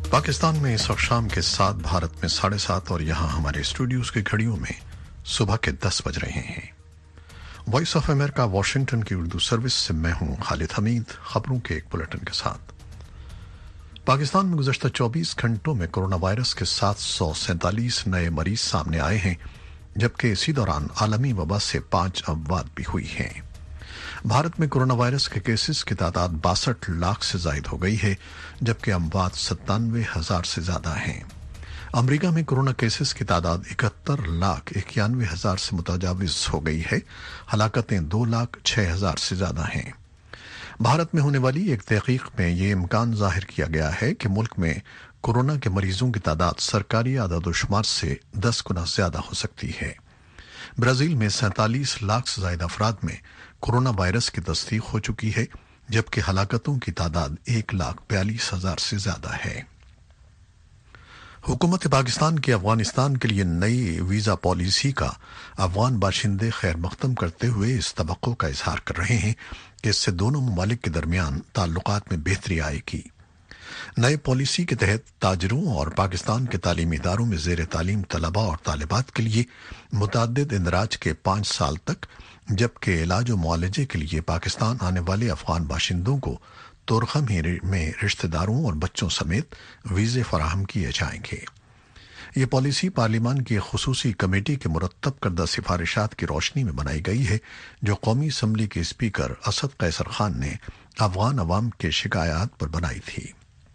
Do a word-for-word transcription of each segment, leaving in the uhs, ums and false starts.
पाकिस्तान में इस वक्त शाम के सात, भारत में साढ़े सात और यहाँ हमारे स्टूडियोज की घड़ियों में सुबह के दस बज रहे हैं। वॉइस ऑफ अमेरिका वाशिंगटन की उर्दू सर्विस से मैं हूँ खालिद हमीद। खबरों के एक बुलेटिन के साथ। पाकिस्तान में गुज़श्ता चौबीस घंटों में कोरोना वायरस के सात सौ सैंतालीस नए मरीज सामने आए हैं, जबकि इसी दौरान आलमी वबा से पांच अमवात भी हुई हैं। भारत में कोरोना वायरस के केसेस की तादाद बासठ लाख से जायद हो गई है, जबकि अमवात सत्तानवे हजार से ज्यादा हैं। अमेरिका में कोरोना केसेस की तादाद इकहत्तर लाख इक्यानवे हजार से मुतजाविज हो गई है। हलाकतें दो लाख छह हजार से ज्यादा हैं। भारत में होने वाली एक तहकीक में ये इम्कान जाहिर किया गया है कि मुल्क में कोरोना के मरीजों की तादाद सरकारी आदादोशुमार से दस गुना ज्यादा हो सकती है। ब्राजील में सैंतालीस लाख से ज्यादा अफराद में कोरोना वायरस की तस्दीक हो चुकी है, जबकि हलाकतों की तादाद एक लाख बयालीस हजार से ज्यादा है। हुकूमत पाकिस्तान की अफगानिस्तान के लिए नई वीजा पॉलिसी का अफगान बाशिंदे खैर मकदम करते हुए इस तवक्को का इजहार कर रहे हैं कि इससे दोनों ममालिक के दरमियान ताल्लुकात में बेहतरी आएगी। नए पॉलिसी के तहत ताजरों और पाकिस्तान के तालीमी इदारों में जेर तालीम तलबा और तालिबात के लिए मुतअद्दिद इंदराज के पांच साल तक, जबकि इलाज और मुआलजे के लिए पाकिस्तान आने वाले अफगान बाशिंदों को तुरखम में रिश्तेदारों और बच्चों समेत वीजे फराहम किए जाएंगे। ये पॉलिसी पार्लियामान की खुसूसी कमेटी के मुरत्तब करदा सिफारिशात की रोशनी में बनाई गई है, जो कौमी असम्बली के स्पीकर असद कैसर खान ने अफगान अवाम के शिकायत पर बनाई थी।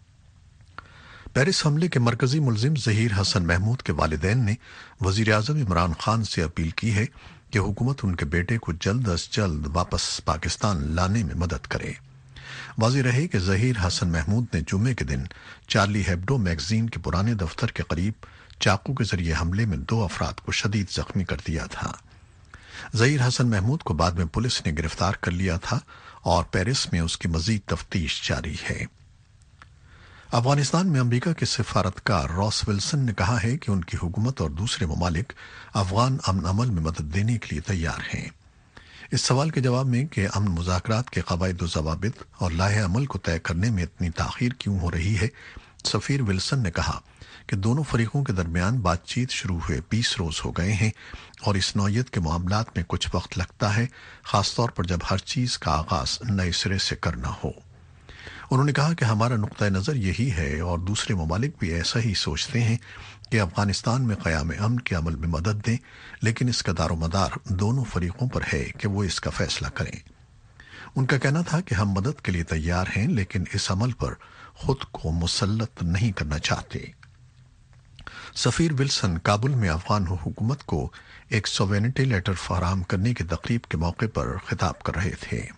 पेरिस हमले के मरकजी मुलजिम जहीर हसन महमूद के वालिदैन ने वजीर आजम इमरान खान से अपील की है कि हुकूमत उनके बेटे को जल्द अज जल्द वापस पाकिस्तान लाने में मदद करे। वाज़ेह रहे कि जहीर हसन महमूद ने जुम्मे के दिन चार्ली हेब्डो मैगजीन के पुराने दफ्तर के करीब चाकू के जरिए हमले में दो अफराद को शदीद जख्मी कर दिया था। जहीर हसन महमूद को बाद में पुलिस ने गिरफ्तार कर लिया था और पेरिस में उसकी मजीद तफ्तीश जारी है। अफगानिस्तान में अमेरिका के सिफारतकार रॉस विल्सन ने कहा है कि उनकी हुकूमत और दूसरे ममालिक अफगान अमन अमल में मदद देने के लिए तैयार हैं। इस सवाल के जवाब में कि अमन मुज़ाकरात के क़वाइद व ज़वाबित और लाहे अमल को तय करने में इतनी ताख़ीर क्यों हो रही है, सफ़ीर विल्सन ने कहा कि दोनों फरीकों के दरमियान बातचीत शुरू हुए बीस रोज हो गए हैं और इस नौयत के मामलात में कुछ वक्त लगता है, खासतौर पर जब हर चीज़ का आगाज नए सिरे से करना हो। उन्होंने कहा कि हमारा नुक्ता नज़र यही है और दूसरे ममालिक भी ऐसा ही सोचते हैं कि अफगानिस्तान में क़याम अमन के अमल में मदद दें, लेकिन इसका दारोमदार दोनों फरीकों पर है कि वो इसका फैसला करें। उनका कहना था कि हम मदद के लिए तैयार हैं, लेकिन इस अमल पर खुद को मुसल्लत नहीं करना चाहते। सफ़ीर विल्सन काबुल में अफगान हुकूमत को एक सोवेनिटी लेटर फराहम करने की तकरीब के मौके पर खिताब कर रहे थे।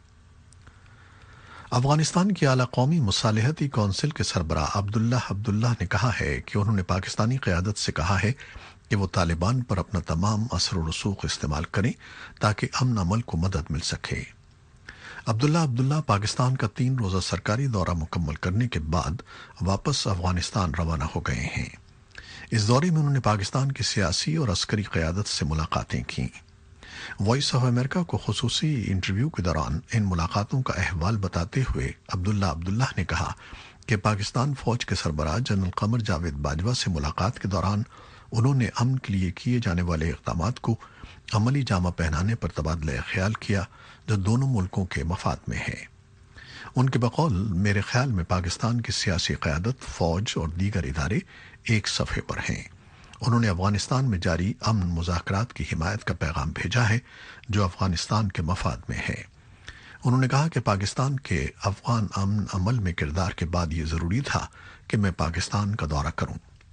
अफगानिस्तान की आला कौमी मुसालहती कौंसिल के सरबराह अब्दुल्लाह अब्दुल्लाह ने कहा है कि उन्होंने पाकिस्तानी क़यादत से कहा है कि वो तालिबान पर अपना तमाम असर और रसूख इस्तेमाल करें ताकि अमन अमल को मदद मिल सके। अब्दुल्लाह अब्दुल्लाह पाकिस्तान का तीन रोज़ा सरकारी दौरा मुकम्मल करने के बाद वापस अफगानिस्तान रवाना हो गए हैं। इस दौरे में उन्होंने पाकिस्तान की सियासी और अस्करी क़यादत से मुलाकातें की। वॉइस ऑफ अमेरिका को खुसूसी इंटरव्यू के दौरान इन मुलाकातों का अहवाल बताते हुए अब्दुल्ला अब्दुल्लाह ने कहा कि पाकिस्तान फौज के सरबराह जनरल कमर जावेद बाजवा से मुलाकात के दौरान उन्होंने अमन के लिए किए जाने वाले इक़दामात को अमली जामा पहनाने पर तबादला ख्याल किया, जो दोनों मुल्कों के मफाद में है। उनके बकौल मेरे ख्याल में पाकिस्तान की सियासी क़यादत, फौज और दीगर इदारे एक सफ़े पर हैं। उन्होंने अफगानिस्तान में जारी अमन मुज़ाकरात की हिमायत का पैगाम भेजा है, जो अफगानिस्तान के मफाद में है। उन्होंने कहा कि पाकिस्तान के अफगान अमन अमल में किरदार के बाद ये ज़रूरी था कि मैं पाकिस्तान का दौरा करूं।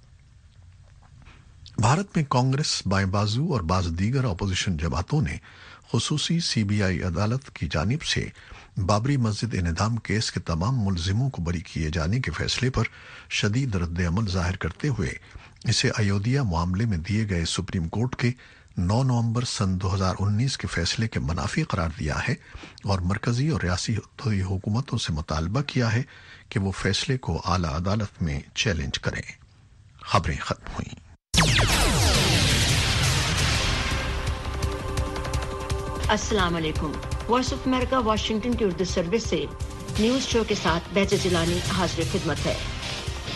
भारत में कांग्रेस, बाएं बाजू और बाज़ दीगर अपोजिशन जमातों ने खुसूसी सी बी आई अदालत की जानिब से बाबरी मस्जिद इन्हदाम केस के तमाम मुलजिमों को बरी किए जाने के फैसले पर शदीद रद्द अमल जाहिर करते हुए इसे अयोध्या मामले में दिए गए सुप्रीम कोर्ट के नौ नवंबर सन दो हज़ार उन्नीस के फैसले के मुनाफी करार दिया है और मरकजी और रियासी हुकूमतों से मुतालबा किया है कि वो फैसले को आला अदालत में चैलेंज करें। खबरें खत्म हुई। अस्सलाम वालेकुम। वॉइस ऑफ अमेरिका वाशिंगटन की उर्दू सर्विस से न्यूज शो के साथ बेहतर जिलानी हाजिर खिदमत है।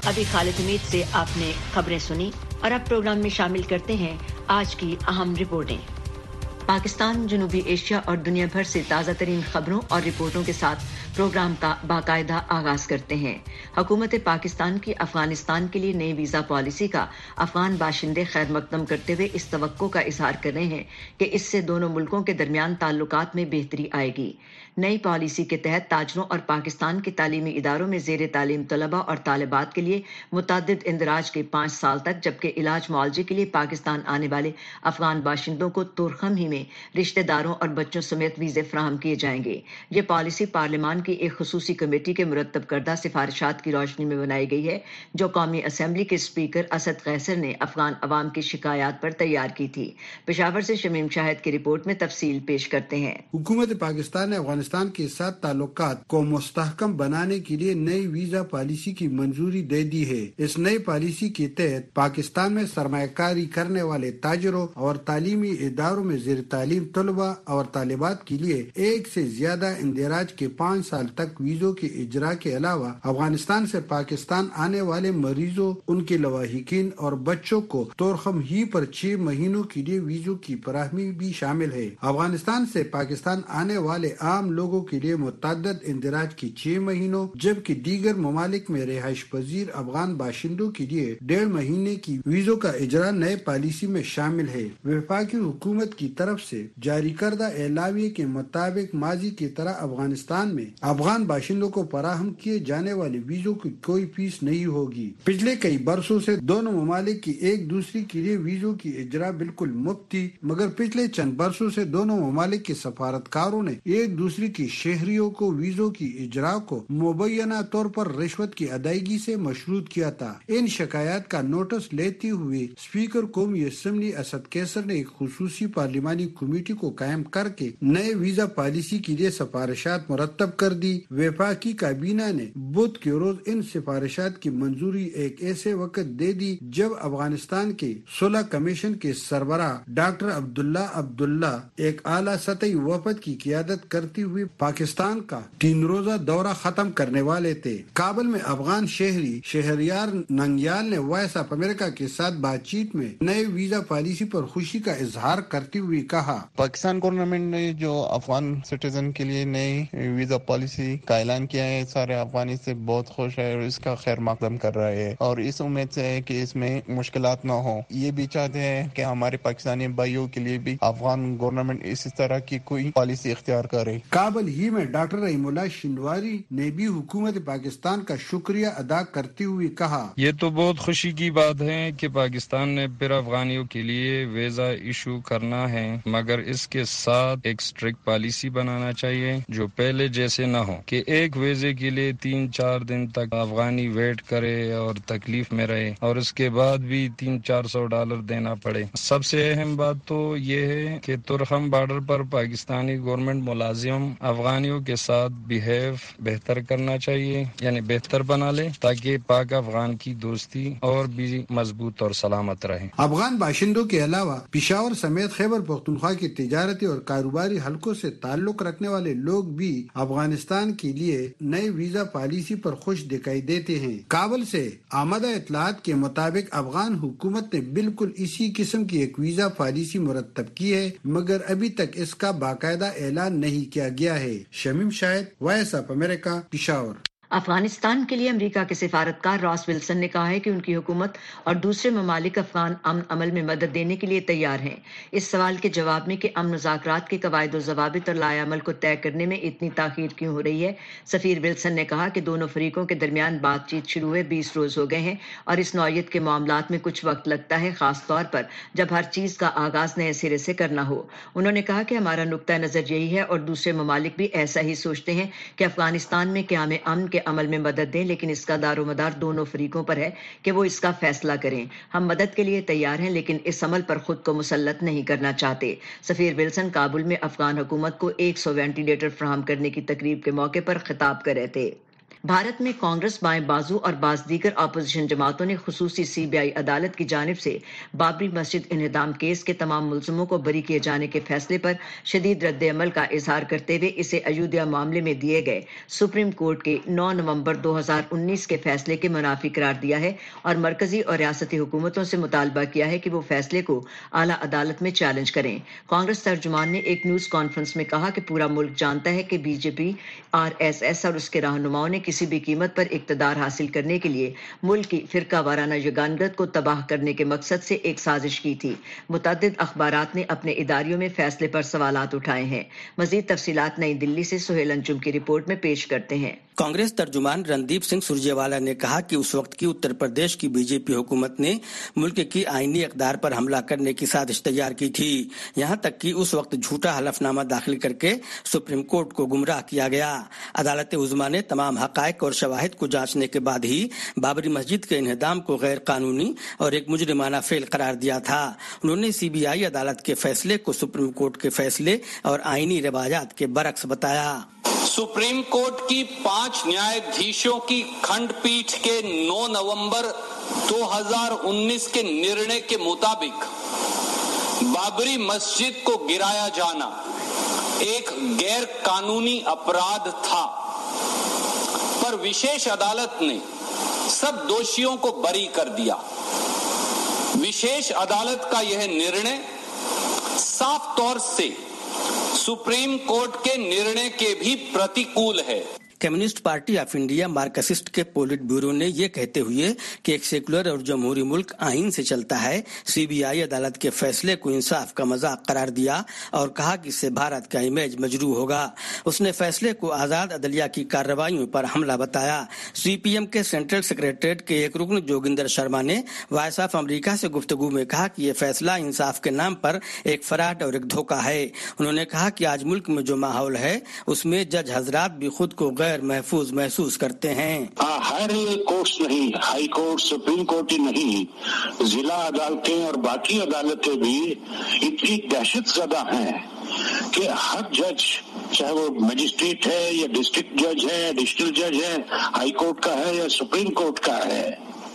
अभी खालिद हमीद से आपने खबरें सुनी और अब प्रोग्राम में शामिल करते हैं आज की अहम रिपोर्टें। पाकिस्तान, जनूबी एशिया और दुनिया भर से ताज़ा तरीन खबरों और रिपोर्टों के साथ प्रोग्राम का बाकायदा आगाज करते हैं। हुकूमत पाकिस्तान की अफगानिस्तान के लिए नई वीज़ा पॉलिसी का अफगान बाशिंदे खैर मकदम करते हुए इस तवक्को का इजहार कर रहे हैं कि इससे दोनों मुल्कों के दरमियान ताल्लुकात में बेहतरी आएगी। नई पॉलिसी के तहत ताजरों और पाकिस्तान के तालीमी इदारों में ज़ेर तालीम तलबा और तालिबात के लिए मुतअद्दिद इंदराज के पाँच साल तक, जबकि इलाज मुआलजे के लिए पाकिस्तान आने वाले अफगान बाशिंदों को तुरखम ही में रिश्तेदारों और बच्चों समेत वीज़े फराहम किए जाएंगे। ये पॉलिसी पार्लियामान की एक खुसूसी कमेटी के मुरतब करदा सिफारिशात की रोशनी में बनाई गई है, जो कौमी असम्बली के स्पीकर असद कैसर ने अफगान अवाम की शिकायत पर तैयार की थी। पेशावर से शमीम शाहिद की रिपोर्ट में तफसील पेश करते हैं। हुकूमत पाकिस्तान ने अफगानिस्तान के साथ ताल्लुकात को मुस्तहकम बनाने के लिए नई वीजा पॉलिसी की मंजूरी दे दी है। इस नई पॉलिसी के तहत पाकिस्तान में सरमायाकारी करने वाले ताजरों और तालीमी इदारों में ज़ेर तालीम तलबा और तालिबात के लिए एक से ज्यादा इंदिराज के पाँच साल तक वीजों के इजरा के अलावा अफगानिस्तान से पाकिस्तान आने वाले मरीजों, उनके लवाहिकीन और बच्चों को तोरखम ही पर छह महीनों के लिए वीजों की फराहमी भी शामिल है। अफगानिस्तान से पाकिस्तान आने वाले आम लोगों के लिए मुतअद्दिद इंदिराज की छह महीनों, जबकि दीगर ममालिक में रिहाइश पजीर अफगान बाशिंदों के लिए डेढ़ महीने की वीजों का इजरा नए पॉलिसी में शामिल है। वफाकी हुकूमत की तरफ से जारी करदा एलाविये के मुताबिक माजी की तरह अफगानिस्तान में अफगान बाशिंदों को फराहम किए जाने वाले वीजों की कोई फीस नहीं होगी। पिछले कई बरसों से दोनों ममालिक की एक दूसरे के लिए वीजों की इजरा बिल्कुल मुफ्त थी, मगर पिछले चंद बरसों से दोनों ममालिक के सफारतकारों ने एक दूसरे की शहरियों को वीजों की इजरा को मुबैना तौर पर रिश्वत की अदायगी से मशरूत किया था। इन शिकायत का नोटिस लेते हुए स्पीकर कौमी असम्बली असद कैसर ने एक खुसूसी पार्लिमानी कमेटी को कायम करके नए वीजा पॉलिसी के लिए सिफारिशात मुरतब कर दी। वफाकी काबीना ने बुध के रोज इन सिफारिशात की मंजूरी एक ऐसे वक्त दे दी जब अफगानिस्तान के सुलह कमीशन के सरबराह डॉक्टर अब्दुल्ला अब्दुल्ला एक आला सतही वफद की क़ियादत करते हुए पाकिस्तान का तीन रोजा दौरा खत्म करने वाले थे। काबुल में अफगान शहरी शहरियार नंगयाल ने वॉइस ऑफ अमेरिका के साथ बातचीत में नए वीजा पॉलिसी पर खुशी का इजहार करते हुए कहा, पाकिस्तान गवर्नमेंट ने जो अफगान सिटीजन के लिए नई वीजा पॉलिसी का ऐलान किया है, सारे अफगानी से बहुत खुश है और इसका खैर मकदम कर रहे हैं और इस उम्मीद से है कि इसमें मुश्किलात ना हो। ये भी चाहते हैं कि हमारे पाकिस्तानी भाइयों के लिए भी अफगान गवर्नमेंट इस तरह की कोई पॉलिसी इख्तियार करे। काबुल ही में डॉक्टर रहीमुल्लाह शिंदवारी ने भी हुकूमत पाकिस्तान का शुक्रिया अदा करते हुए कहा, ये तो बहुत खुशी की बात है कि पाकिस्तान ने फिर अफगानियों के लिए वीजा इशू करना है, मगर इसके साथ एक स्ट्रिक्ट पॉलिसी बनाना चाहिए जो पहले जैसे न हो कि एक वीजे के लिए तीन चार दिन तक अफगानी वेट करे और तकलीफ में रहे और उसके बाद भी तीन चार सौ डॉलर देना पड़े। सबसे अहम बात तो ये है कि तुरखम बॉर्डर पर पाकिस्तानी गवर्नमेंट मुलाजिम अफगानियों के साथ बिहेव बेहतर करना चाहिए, यानी बेहतर बना ले ताकि पाक अफगान की दोस्ती और भी मजबूत और सलामत रहे। अफगान बाशिंदों के अलावा पिशावर समेत खैबर पख्तूनख्वा की तिजारती और कारोबारी हलकों से ताल्लुक रखने वाले लोग भी अफगानिस्तान के लिए नए वीजा पॉलिसी पर खुश दिखाई देते हैं। काबुल से आमदा इतलात के मुताबिक अफगान हुकूमत ने बिल्कुल इसी किस्म की एक वीजा पॉलिसी मुरतब की है, मगर अभी तक इसका बाकायदा ऐलान नहीं किया गया है। Shamim Shahid, voice of America, Peshawar. Afghanistan के लिए अमेरिका के सिफारतकार रॉस विल्सन ने कहा है कि उनकी हुकूमत और दूसरे ममालिक अफगान अमन अमल में मदद देने के लिए तैयार हैं। इस सवाल के जवाब में कि अमन मुज़ाकरात के कवायद ज़वाबित और लाएअमल को तय करने में इतनी ताख़ीर क्यों हो रही है, सफ़ीर विल्सन ने कहा कि दोनों फरीकों के दरमियान बातचीत शुरू हुए बीस रोज हो गए हैं और इस नौयत के मामलात में कुछ वक्त लगता है, खास तौर पर जब हर चीज़ का आगाज़ नए सिरे से करना हो। उन्होंने कहा कि हमारा नुक्ता नज़र यही है और दूसरे ममालिक भी ऐसा ही सोचते हैं कि अफगानिस्तान में क़याम अमन के अमल में मदद दें, लेकिन इसका दारोमदार दोनों फरीकों पर है कि वो इसका फैसला करें। हम मदद के लिए तैयार हैं, लेकिन इस अमल पर खुद को मुसल्लत नहीं करना चाहते। सफीर विल्सन काबुल में अफगान हुकूमत को एक सौ वेंटिलेटर फराहम करने की तकरीब के मौके पर खिताब कर रहे थे। بھارت میں کانگریس بائیں بازو اور بعض دیگر اپوزیشن جماعتوں نے خصوصی سی بی آئی عدالت کی جانب سے بابری مسجد انہدام کیس کے تمام ملزموں کو بری کیے جانے کے فیصلے پر شدید رد عمل کا اظہار کرتے ہوئے اسے ایودھیا معاملے میں دیے گئے سپریم کورٹ کے نو نومبر دو ہزار انیس کے فیصلے کے منافی قرار دیا ہے اور مرکزی اور ریاستی حکومتوں سے مطالبہ کیا ہے کہ وہ فیصلے کو اعلیٰ عدالت میں چیلنج کریں۔ کانگریس ترجمان نے ایک نیوز کانفرنس میں کہا کہ پورا ملک جانتا ہے کہ B J P, R S S اور اس کے رہنماؤں نے کسی بھی قیمت پر اقتدار حاصل کرنے کے لیے ملک کی فرقہ وارانہ یگانگت کو تباہ کرنے کے مقصد سے ایک سازش کی تھی۔ متعدد اخبارات نے اپنے اداریوں میں فیصلے پر سوالات اٹھائے ہیں۔ مزید تفصیلات نئی دلی سے سہیل انجم کی رپورٹ میں پیش کرتے ہیں۔ کانگریس ترجمان رندیپ سنگھ سرجیوالا نے کہا کہ اس وقت کی اتر پردیش کی بی جے پی حکومت نے ملک کی آئینی اقدار پر حملہ کرنے کی سازش تیار کی تھی، یہاں تک کہ اس وقت جھوٹا حلف نامہ داخل کر کے سپریم کورٹ کو گمراہ کیا گیا۔ عدالت عظمیٰ نے تمام حقائق اور شواہد کو جانچنے کے بعد ہی بابری مسجد کے انہدام کو غیر قانونی اور ایک مجرمانہ فعل قرار دیا تھا۔ انہوں نے سی بی آئی عدالت کے فیصلے کو سپریم کورٹ کے فیصلے اور آئینی روایات کے برعکس بتایا۔ سپریم کورٹ کی پانچ نیادھیشوں کی کھنڈ پیٹھ کے نو نومبر دو ہزار انیس کے نرنے کے مطابق بابری مسجد کو گرایا جانا ایک غیر قانونی اپرادھ تھا، پر وشیش عدالت نے سب دوشیوں کو بری کر دیا۔ وشیش عدالت کا یہ نرنے صاف طور سے سپریم کورٹ کے نرنے کے بھی پرتیکول ہے۔ Communist party of India Marxist کے پولٹ بیورو نے یہ کہتے ہوئے کہ ایک سیکولر اور جمہوری ملک آئین سے چلتا ہے، سی بی آئی عدالت کے فیصلے کو انصاف کا مذاق قرار دیا اور کہا کہ اس سے بھارت کا امیج مجروح ہوگا۔ اس نے فیصلے کو آزاد عدلیہ کی کارروائیوں پر حملہ بتایا۔ سی پی ایم کے سینٹرل سیکریٹریٹ کے ایک رکن جوگندر شرما نے وائس آف امریکہ سے گفتگو میں کہا کہ یہ فیصلہ انصاف کے نام پر ایک فراڈ اور ایک دھوکہ ہے۔ انہوں نے کہا کہ آج ملک میں جو ماحول ہے اس میں جج حضرات بھی خود کو غیر محفوظ محسوس کرتے ہیں۔ ہائر کورٹس نہیں، ہائی کورٹ، سپریم کورٹ ہی نہیں، ضلع عدالتیں اور باقی عدالتیں بھی اتنی دہشت زدہ ہیں کہ ہر جج، چاہے وہ مجسٹریٹ ہے یا ڈسٹرکٹ جج ہے، ایڈیشنل جج ہے، ہائی کورٹ کا ہے یا سپریم کورٹ کا ہے،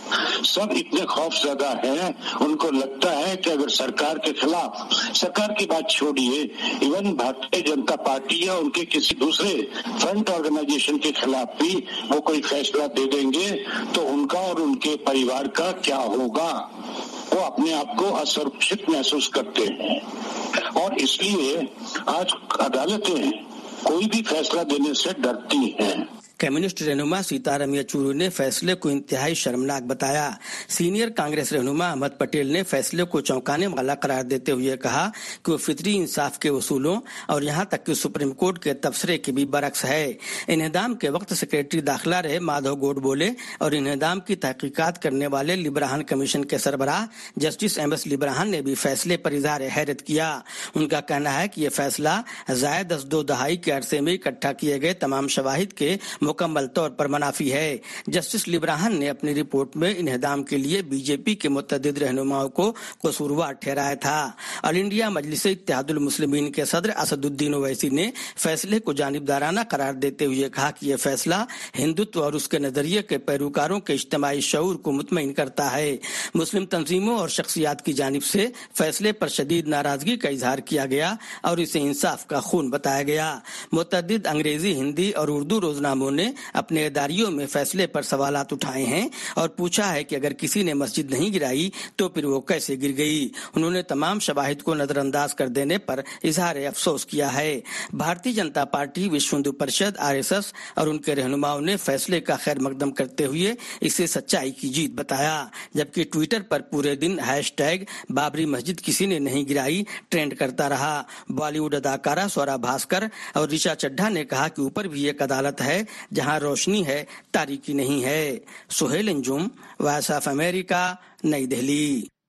سب اتنے خوف زدہ ہیں۔ ان کو لگتا ہے کہ اگر سرکار کے خلاف، سرکار کی بات چھوڑیے، ایون بھارتیہ جنتا پارٹی یا ان کے کسی دوسرے فرنٹ آرگنائزیشن کے خلاف بھی وہ کوئی فیصلہ دے دیں گے تو ان کا اور ان کے پریوار کا کیا ہوگا۔ وہ اپنے آپ کو اسرکشت محسوس کرتے ہیں اور اس لیے آج عدالتیں کوئی بھی فیصلہ دینے سے ڈرتی ہیں۔ کمیونسٹ رہنما سیتارم یچوری نے فیصلے کو انتہائی شرمناک بتایا۔ سینئر کانگریس رہنما احمد پٹیل نے فیصلے کو چونکانے والا قرار دیتے ہوئے کہا کہ وہ فطری انصاف کے اصولوں اور یہاں تک کہ سپریم کورٹ کے تبصرے کے بھی برعکس ہے۔ انہدام کے وقت سیکریٹری داخلہ رہے مادھو گوڈ بولے اور انہدام کی تحقیقات کرنے والے لیبراہن کمیشن کے سربراہ جسٹس ایم ایس لیبراہن نے بھی فیصلے پر اظہار حیرت کیا۔ ان کا کہنا ہے کہ یہ فیصلہ زائد از دو دہائی کے عرصے میں اکٹھا کیے گئے تمام شواہد کے مکمل طور پر منافی ہے۔ جسٹس لیبراہن نے اپنی رپورٹ میں انہدام کے لیے بی جے پی کے متعدد رہنماؤں کو قصوروار ٹھہرایا تھا۔ آل انڈیا مجلس اتحاد المسلمین کے صدر اسد الدین اویسی نے فیصلے کو جانبدارانہ قرار دیتے ہوئے کہا کہ یہ فیصلہ ہندوتو اور اس کے نظریے کے پیروکاروں کے اجتماعی شعور کو مطمئن کرتا ہے۔ مسلم تنظیموں اور شخصیات کی جانب سے فیصلے پر شدید ناراضگی کا اظہار کیا گیا اور اسے انصاف کا خون بتایا گیا۔ متعدد انگریزی، ہندی اور اردو روزناموں نے اپنے اداریوں میں فیصلے پر سوالات اٹھائے ہیں اور پوچھا ہے کہ اگر کسی نے مسجد نہیں گرائی تو پھر وہ کیسے گر گئی۔ انہوں نے تمام شواہد کو نظر انداز کر دینے پر اظہار افسوس کیا ہے۔ Bharatiya Janata party, Vishva Hindu Parishad, R S S اور ان کے رہنماؤں نے فیصلے کا خیر مقدم کرتے ہوئے اسے سچائی کی جیت بتایا، جبکہ ٹویٹر پر پورے دن ہیش ٹیگ بابری مسجد کسی نے نہیں گرائی ٹرینڈ کرتا رہا۔ بالی ووڈ اداکارہ سورا بھاسکر اور ریشا چڈھا نے کہا کہ اوپر بھی ایک عدالت ہے جہاں روشنی ہے، تاریکی نہیں ہے۔ Sohail Anjum, voice of America, Nai Delhi.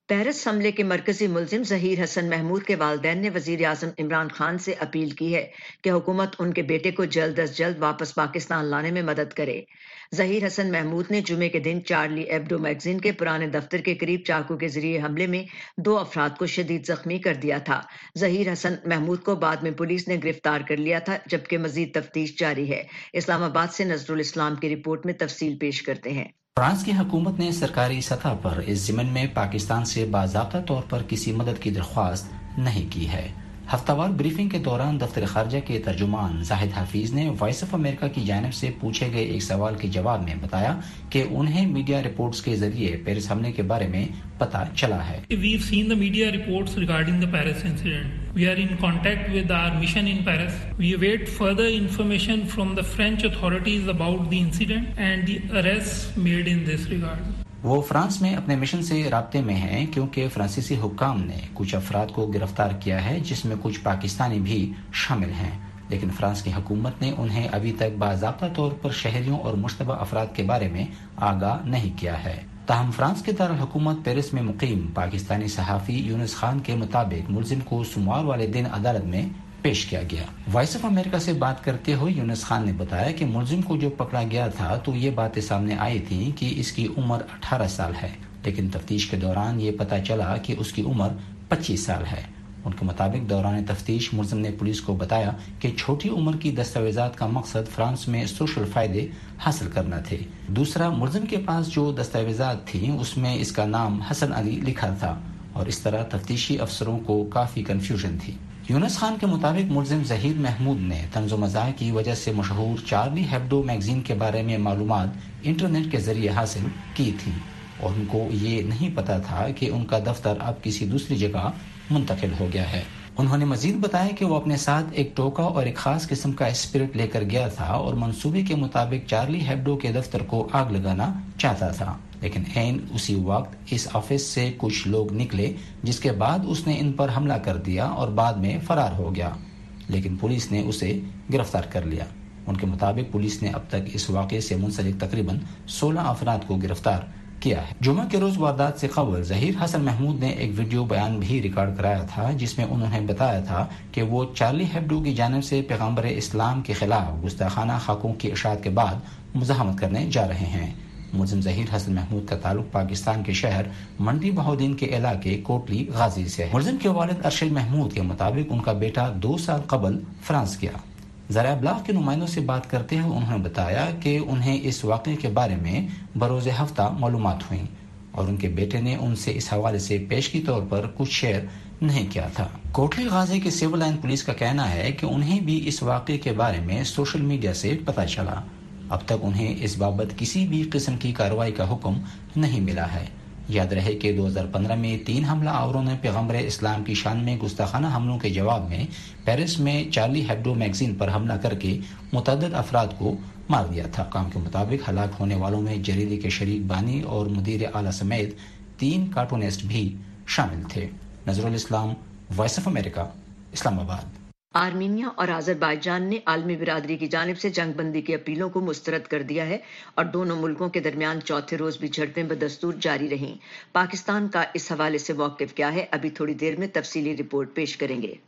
Paris حملے کے مرکزی ملزم ظہیر حسن محمود کے والدین نے وزیر اعظم عمران خان سے اپیل کی ہے کہ حکومت ان کے بیٹے کو جلد از جلد واپس پاکستان لانے میں مدد کرے۔ ظہیر حسن محمود نے جمعے کے دن چارلی ایبڈو میگزین کے پرانے دفتر کے قریب چاقو کے ذریعے حملے میں دو افراد کو شدید زخمی کر دیا تھا۔ ظہیر حسن محمود کو بعد میں پولیس نے گرفتار کر لیا تھا، جبکہ مزید تفتیش جاری ہے۔ اسلام آباد سے نظر الاسلام کی رپورٹ میں تفصیل پیش کرتے ہیں۔ فرانس کی حکومت نے سرکاری سطح پر اس ضمن میں پاکستان سے باضابطہ طور پر کسی مدد کی درخواست نہیں کی ہے۔ ہفتہ وار بریفنگ کے دوران دفتر خارجہ کے ترجمان زاہد حفیظ نے وائس آف امریکہ کی جانب سے پوچھے گئے ایک سوال کے جواب میں بتایا کہ انہیں میڈیا رپورٹس کے ذریعے پیرس حملے کے بارے میں پتہ چلا ہے۔ We've seen the media reports regarding the Paris incident. We are in contact with our mission in Paris. We await further information from the French authorities about the incident and the arrests made in this regard. وہ France میں اپنے mission سے رابطے میں ہیں کیونکہ فرانسیسی حکام نے کچھ افراد کو گرفتار کیا ہے جس میں کچھ پاکستانی بھی شامل ہیں، لیکن فرانس کی حکومت نے انہیں ابھی تک باضابطہ طور پر شہریوں اور مشتبہ افراد کے بارے میں آگاہ نہیں کیا ہے۔ تاہم فرانس کے دارالحکومت پیرس میں مقیم پاکستانی صحافی یونس خان کے مطابق ملزم کو سوموار والے دن عدالت میں پیش کیا گیا۔ وائس آف امریکہ سے بات کرتے ہوئے یونس خان نے بتایا کہ ملزم کو جو پکڑا گیا تھا تو یہ باتیں سامنے آئی تھیں کہ اس کی عمر اٹھارہ سال ہے، لیکن تفتیش کے دوران یہ پتہ چلا کہ اس کی عمر پچیس سال ہے۔ ان کے مطابق دوران تفتیش ملزم نے پولیس کو بتایا کہ چھوٹی عمر کی دستاویزات کا مقصد فرانس میں سوشل فائدے حاصل کرنا تھے۔ دوسرا، ملزم کے پاس جو دستاویزات تھیں اس میں اس کا نام حسن علی لکھا تھا اور اس طرح تفتیشی افسروں کو کافی کنفیوژن تھی۔ یونس خان کے مطابق ملزم ظہیر محمود نے طنز و مزاح کی وجہ سے مشہور چارلی ہیبڈو میگزین کے بارے میں معلومات انٹرنیٹ کے ذریعے حاصل کی تھی اور ان کو یہ نہیں پتا تھا کہ ان کا دفتر اب کسی دوسری جگہ منتقل ہو گیا ہے۔ انہوں نے مزید بتایا کہ وہ اپنے ساتھ ایک ٹوکا اور ایک خاص قسم کا اسپرٹ لے کر گیا تھا اور منصوبے کے مطابق چارلی ہیبڈو کے دفتر کو آگ لگانا چاہتا تھا، لیکن عین اسی وقت اس آفس سے کچھ لوگ نکلے جس کے بعد اس نے ان پر حملہ کر دیا اور بعد میں فرار ہو گیا، لیکن پولیس نے اسے گرفتار کر لیا۔ ان کے مطابق پولیس نے اب تک اس واقعے سے منسلک تقریباً سولہ افراد کو گرفتار کیا ہے۔ جمعہ کے روز واردات سے قبل ظہیر حسن محمود نے ایک ویڈیو بیان بھی ریکارڈ کرایا تھا جس میں انہوں نے بتایا تھا کہ وہ چارلی ہیبڈو کی جانب سے پیغمبر اسلام کے خلاف گستاخانہ خاکوں کی اشاعت کے بعد مزاحمت کرنے جا رہے ہیں۔ ملزم ظہیر حسن محمود کا تعلق پاکستان کے شہر منڈی بہاؤدین کے علاقے کوٹلی غازی سے ہے۔ ملزم کے والد ارشد محمود کے مطابق ان کا بیٹا دو سال قبل فرانس گیا۔ ذرائع ابلاغ کے نمائندوں سے بات کرتے ہوئے انہوں نے بتایا کہ انہیں اس واقعے کے بارے میں بروز ہفتہ معلومات ہوئیں اور ان کے بیٹے نے ان سے اس حوالے سے پیشگی طور پر کچھ شیئر نہیں کیا تھا۔ کوٹلی غازی کے سول لائن پولیس کا کہنا ہے کہ انہیں بھی اس واقعے کے بارے میں سوشل میڈیا سے پتہ چلا۔ اب تک انہیں اس بابت کسی بھی قسم کی کارروائی کا حکم نہیں ملا ہے۔ یاد رہے کہ دو ہزار پندرہ میں تین حملہ آوروں نے پیغمبر اسلام کی شان میں گستاخانہ حملوں کے جواب میں پیرس میں چارلی ہیبڈو میگزین پر حملہ کر کے متعدد افراد کو مار دیا تھا۔ حکام کے مطابق ہلاک ہونے والوں میں جریدے کے شریک بانی اور مدیر اعلیٰ سمیت تین کارٹونسٹ بھی شامل تھے۔ نظر الاسلام، وائس آف امریکہ، اسلام آباد۔ آرمینیا اور آذربائیجان نے عالمی برادری کی جانب سے جنگ بندی کی اپیلوں کو مسترد کر دیا ہے اور دونوں ملکوں کے درمیان چوتھے روز بھی جھڑپیں بدستور جاری رہیں۔ پاکستان کا اس حوالے سے موقف کیا ہے، ابھی تھوڑی دیر میں تفصیلی رپورٹ پیش کریں گے۔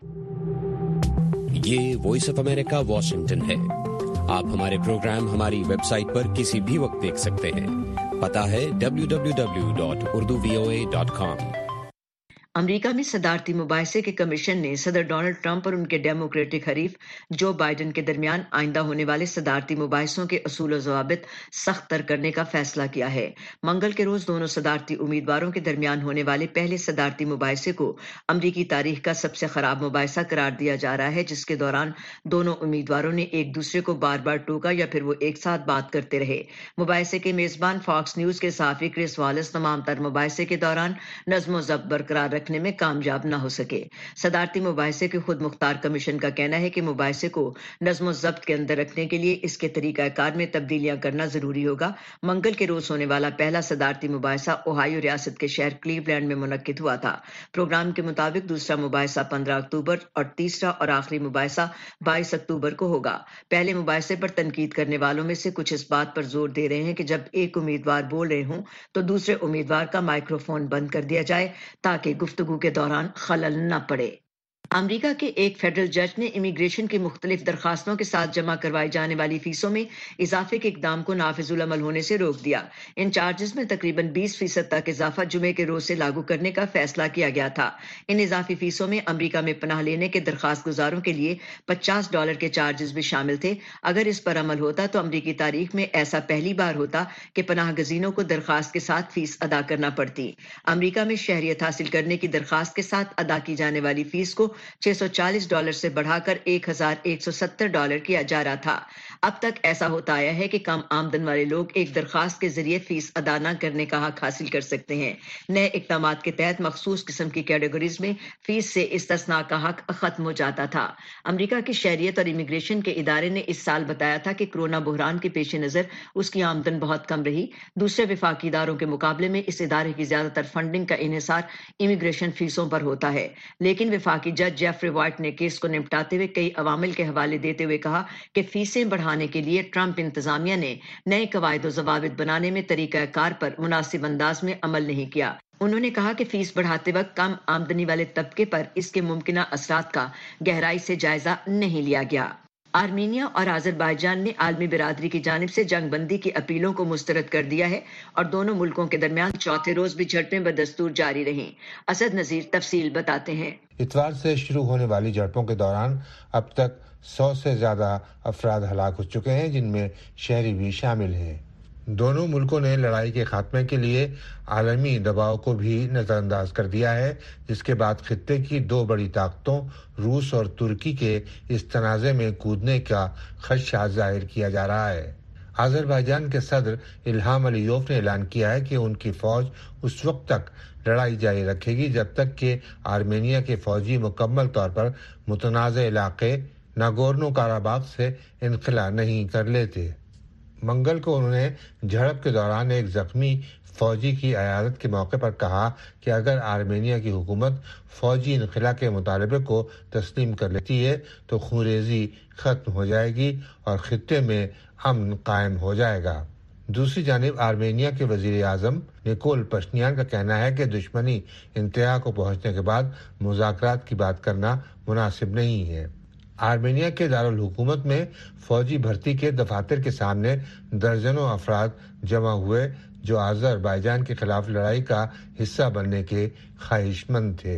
یہ وائس آف امریکہ واشنگٹن ہے۔ آپ ہمارے پروگرام ہماری ویب سائٹ پر کسی بھی وقت دیکھ سکتے ہیں۔ پتہ ہے W W W dot Urdu V O A dot com. America میں صدارتی مباحثے کے کمیشن نے صدر ڈونلڈ ٹرمپ اور ان کے ڈیموکریٹک حریف جو بائیڈن کے درمیان آئندہ ہونے والے صدارتی مباحثوں کے اصول و ضوابط سخت تر کرنے کا فیصلہ کیا ہے۔ منگل کے روز دونوں صدارتی امیدواروں کے درمیان ہونے والے پہلے صدارتی مباحثے کو امریکی تاریخ کا سب سے خراب مباحثہ قرار دیا جا رہا ہے، جس کے دوران دونوں امیدواروں نے ایک دوسرے کو بار بار ٹوکا یا پھر وہ ایک ساتھ بات کرتے رہے۔ مباحثے کے میزبان فاکس نیوز کے صحافی کرس والیس تمام تر مباحثے کے دوران نظم و ضبط برقرار رکھنے میں کامیاب نہ ہو سکے۔ صدارتی مباحثے کے خود مختار کمیشن کا کہنا ہے کہ مباحثے کو نظم و ضبط کے اندر رکھنے کے لیے اس کے طریقہ کار میں تبدیلیاں کرنا ضروری ہوگا۔ منگل کے روز ہونے والا پہلا صدارتی مباحثہ اوہایو ریاست کے شہر کلیولینڈ میں منعقد ہوا تھا۔ پروگرام کے مطابق دوسرا مباحثہ پندرہ اکتوبر اور تیسرا اور آخری مباحثہ بائیس اکتوبر کو ہوگا۔ پہلے مباحثے پر تنقید کرنے والوں میں سے کچھ اس بات پر زور دے رہے ہیں کہ جب ایک امیدوار بول رہے ہوں تو دوسرے امیدوار کا مائکرو فون بند کر دیا جائے تاکہ گفتگو کے دوران خلل نہ پڑے۔ امریکہ کے ایک فیڈرل جج نے امیگریشن کی مختلف درخواستوں کے ساتھ جمع کروائی جانے والی فیسوں میں اضافے کے اقدام کو نافذ العمل ہونے سے روک دیا۔ ان چارجز میں تقریباً بیس فیصد تک اضافہ جمعے کے روز سے لاگو کرنے کا فیصلہ کیا گیا تھا۔ ان اضافی فیسوں میں امریکہ میں پناہ لینے کے درخواست گزاروں کے لیے پچاس ڈالر کے چارجز بھی شامل تھے۔ اگر اس پر عمل ہوتا تو امریکی تاریخ میں ایسا پہلی بار ہوتا کہ پناہ گزینوں کو درخواست کے ساتھ فیس ادا کرنا پڑتی۔ امریکہ میں شہریت حاصل کرنے کی درخواست کے ساتھ ادا کی جانے والی فیس کو چھ سو چالیس ڈالر سے بڑھا کر ایک ہزار ایک سو ستر ڈالر کیا جا رہا تھا۔ اب تک ایسا ہوتا آیا ہے کہ کم آمدن والے لوگ ایک درخواست کے ذریعے فیس ادا نہ کرنے کا حق حاصل کر سکتے ہیں۔ نئے اقدامات کے تحت مخصوص قسم کی کیٹیگریز میں فیس سے استثناء کا حق ختم ہو جاتا تھا۔ امریکہ کی شہریت اور امیگریشن کے ادارے نے اس سال بتایا تھا کہ کورونا بحران کے پیش نظر اس کی آمدن بہت کم رہی۔ دوسرے وفاقی اداروں کے مقابلے میں اس ادارے کی زیادہ تر فنڈنگ کا انحصار امیگریشن فیسوں پر ہوتا ہے، لیکن وفاقی جج جیفری وائٹ نے کیس کو نمٹاتے ہوئے کئی عوامل کے حوالے دیتے ہوئے کہا کہ فیسیں بڑھانے کے لیے ٹرمپ انتظامیہ نے نئے قواعد و ضوابط بنانے میں طریقہ کار پر مناسب انداز میں عمل نہیں کیا۔ انہوں نے کہا کہ فیس بڑھاتے وقت کم آمدنی والے طبقے پر اس کے ممکنہ اثرات کا گہرائی سے جائزہ نہیں لیا گیا۔ آرمینیا اور آذربائیجان نے عالمی برادری کی جانب سے جنگ بندی کی اپیلوں کو مسترد کر دیا ہے اور دونوں ملکوں کے درمیان چوتھے روز بھی جھڑپیں بدستور جاری رہیں۔ اسد نذیر تفصیل بتاتے ہیں۔ اتوار سے شروع ہونے والی جھڑپوں کے دوران اب تک سو سے زیادہ افراد ہلاک ہو چکے ہیں، جن میں شہری بھی شامل ہیں۔ دونوں ملکوں نے لڑائی کے خاتمے کے لیے عالمی دباؤ کو بھی نظر انداز کر دیا ہے، جس کے بعد خطے کی دو بڑی طاقتوں روس اور ترکی کے اس تنازع میں کودنے کا خدشہ ظاہر کیا جا رہا ہے۔ آذربائیجان کے صدر الہام علیوف نے اعلان کیا ہے کہ ان کی فوج اس وقت تک لڑائی جاری رکھے گی جب تک کہ آرمینیا کے فوجی مکمل طور پر متنازع علاقے ناگورنو کاراباخ سے انخلا نہیں کر لیتے۔ منگل کو انہوں نے جھڑپ کے دوران ایک زخمی فوجی کی عیادت کے موقع پر کہا کہ اگر آرمینیا کی حکومت فوجی انخلا کے مطالبے کو تسلیم کر لیتی ہے تو خونریزی ختم ہو جائے گی اور خطے میں امن قائم ہو جائے گا۔ دوسری جانب آرمینیا کے وزیر اعظم نکول پشنیان کا کہنا ہے کہ دشمنی انتہا کو پہنچنے کے بعد مذاکرات کی بات کرنا مناسب نہیں ہے۔ آرمینیا کے دارالحکومت میں فوجی بھرتی کے دفاتر کے سامنے درجنوں افراد جمع ہوئے جو آذربائیجان کے خلاف لڑائی کا حصہ بننے کے خواہش مند تھے۔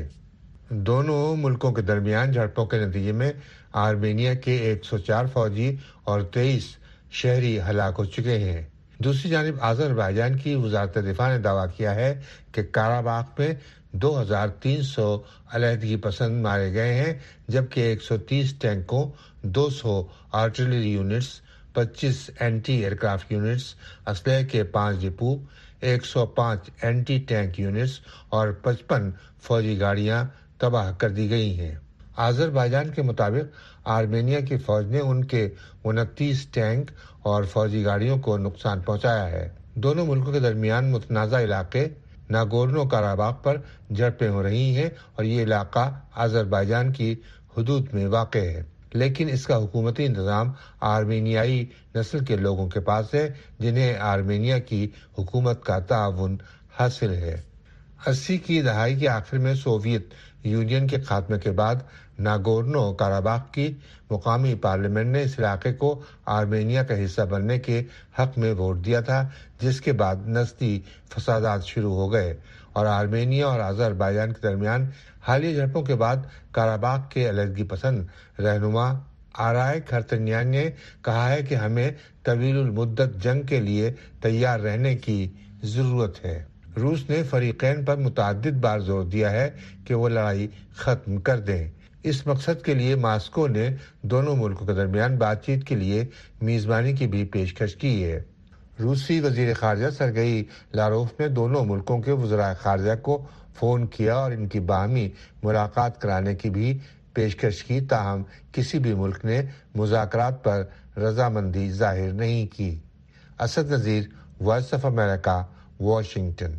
دونوں ملکوں کے درمیان جھڑپوں کے نتیجے میں آرمینیا کے ایک سو چار فوجی اور تیئیس شہری ہلاک ہو چکے ہیں۔ دوسری جانب آذربائیجان کی وزارت دفاع نے دعویٰ کیا ہے کہ کاراباخ میں دو ہزار تین سو علیحدگی پسند مارے گئے ہیں، جبکہ ایک سو تیس ٹینکوں، دو سو آرٹلری یونٹس، پچیس اینٹی ایئر کرافٹ یونٹس، اسلحے کے پانچ ڈپو، ایک سو پانچ اینٹی ٹینک یونٹس اور پچپن فوجی گاڑیاں تباہ کر دی گئی ہیں۔ آذربائیجان کے مطابق آرمینیا کی فوج نے ان کے انتیس ٹینک اور فوجی گاڑیوں کو نقصان پہنچایا ہے۔ دونوں ملکوں کے درمیان متنازع علاقے ناگورنو کاراباخ پر جھڑپیں ہو رہی ہیں اور یہ علاقہ آذربائیجان کی حدود میں واقع ہے، لیکن اس کا حکومتی انتظام آرمینیائی نسل کے لوگوں کے پاس ہے جنہیں آرمینیا کی حکومت کا تعاون حاصل ہے۔ اسی کی دہائی کے آخر میں سوویت یونین کے خاتمے کے بعد ناگورنو کاراباخ کی مقامی پارلیمنٹ نے اس علاقے کو آرمینیا کا حصہ بننے کے حق میں ووٹ دیا تھا، جس کے بعد نسلی فسادات شروع ہو گئے اور آرمینیا اور آذربائیجان کے درمیان حالیہ جھڑپوں کے بعد کاراباخ کے علیحدگی پسند رہنما آرائے کھرتنیان نے کہا ہے کہ ہمیں طویل المدت جنگ کے لیے تیار رہنے کی ضرورت ہے۔ روس نے فریقین پر متعدد بار زور دیا ہے کہ وہ لڑائی ختم کر دیں۔ اس مقصد کے لیے ماسکو نے دونوں ملکوں کے درمیان بات چیت کے لیے میزبانی کی بھی پیشکش کی ہے۔ روسی وزیر خارجہ سرگئی لاروف نے دونوں ملکوں کے وزراء خارجہ کو فون کیا اور ان کی باہمی ملاقات کرانے کی بھی پیشکش کی، تاہم کسی بھی ملک نے مذاکرات پر رضامندی ظاہر نہیں کی۔ Asad Nazir, voice of America, Washington.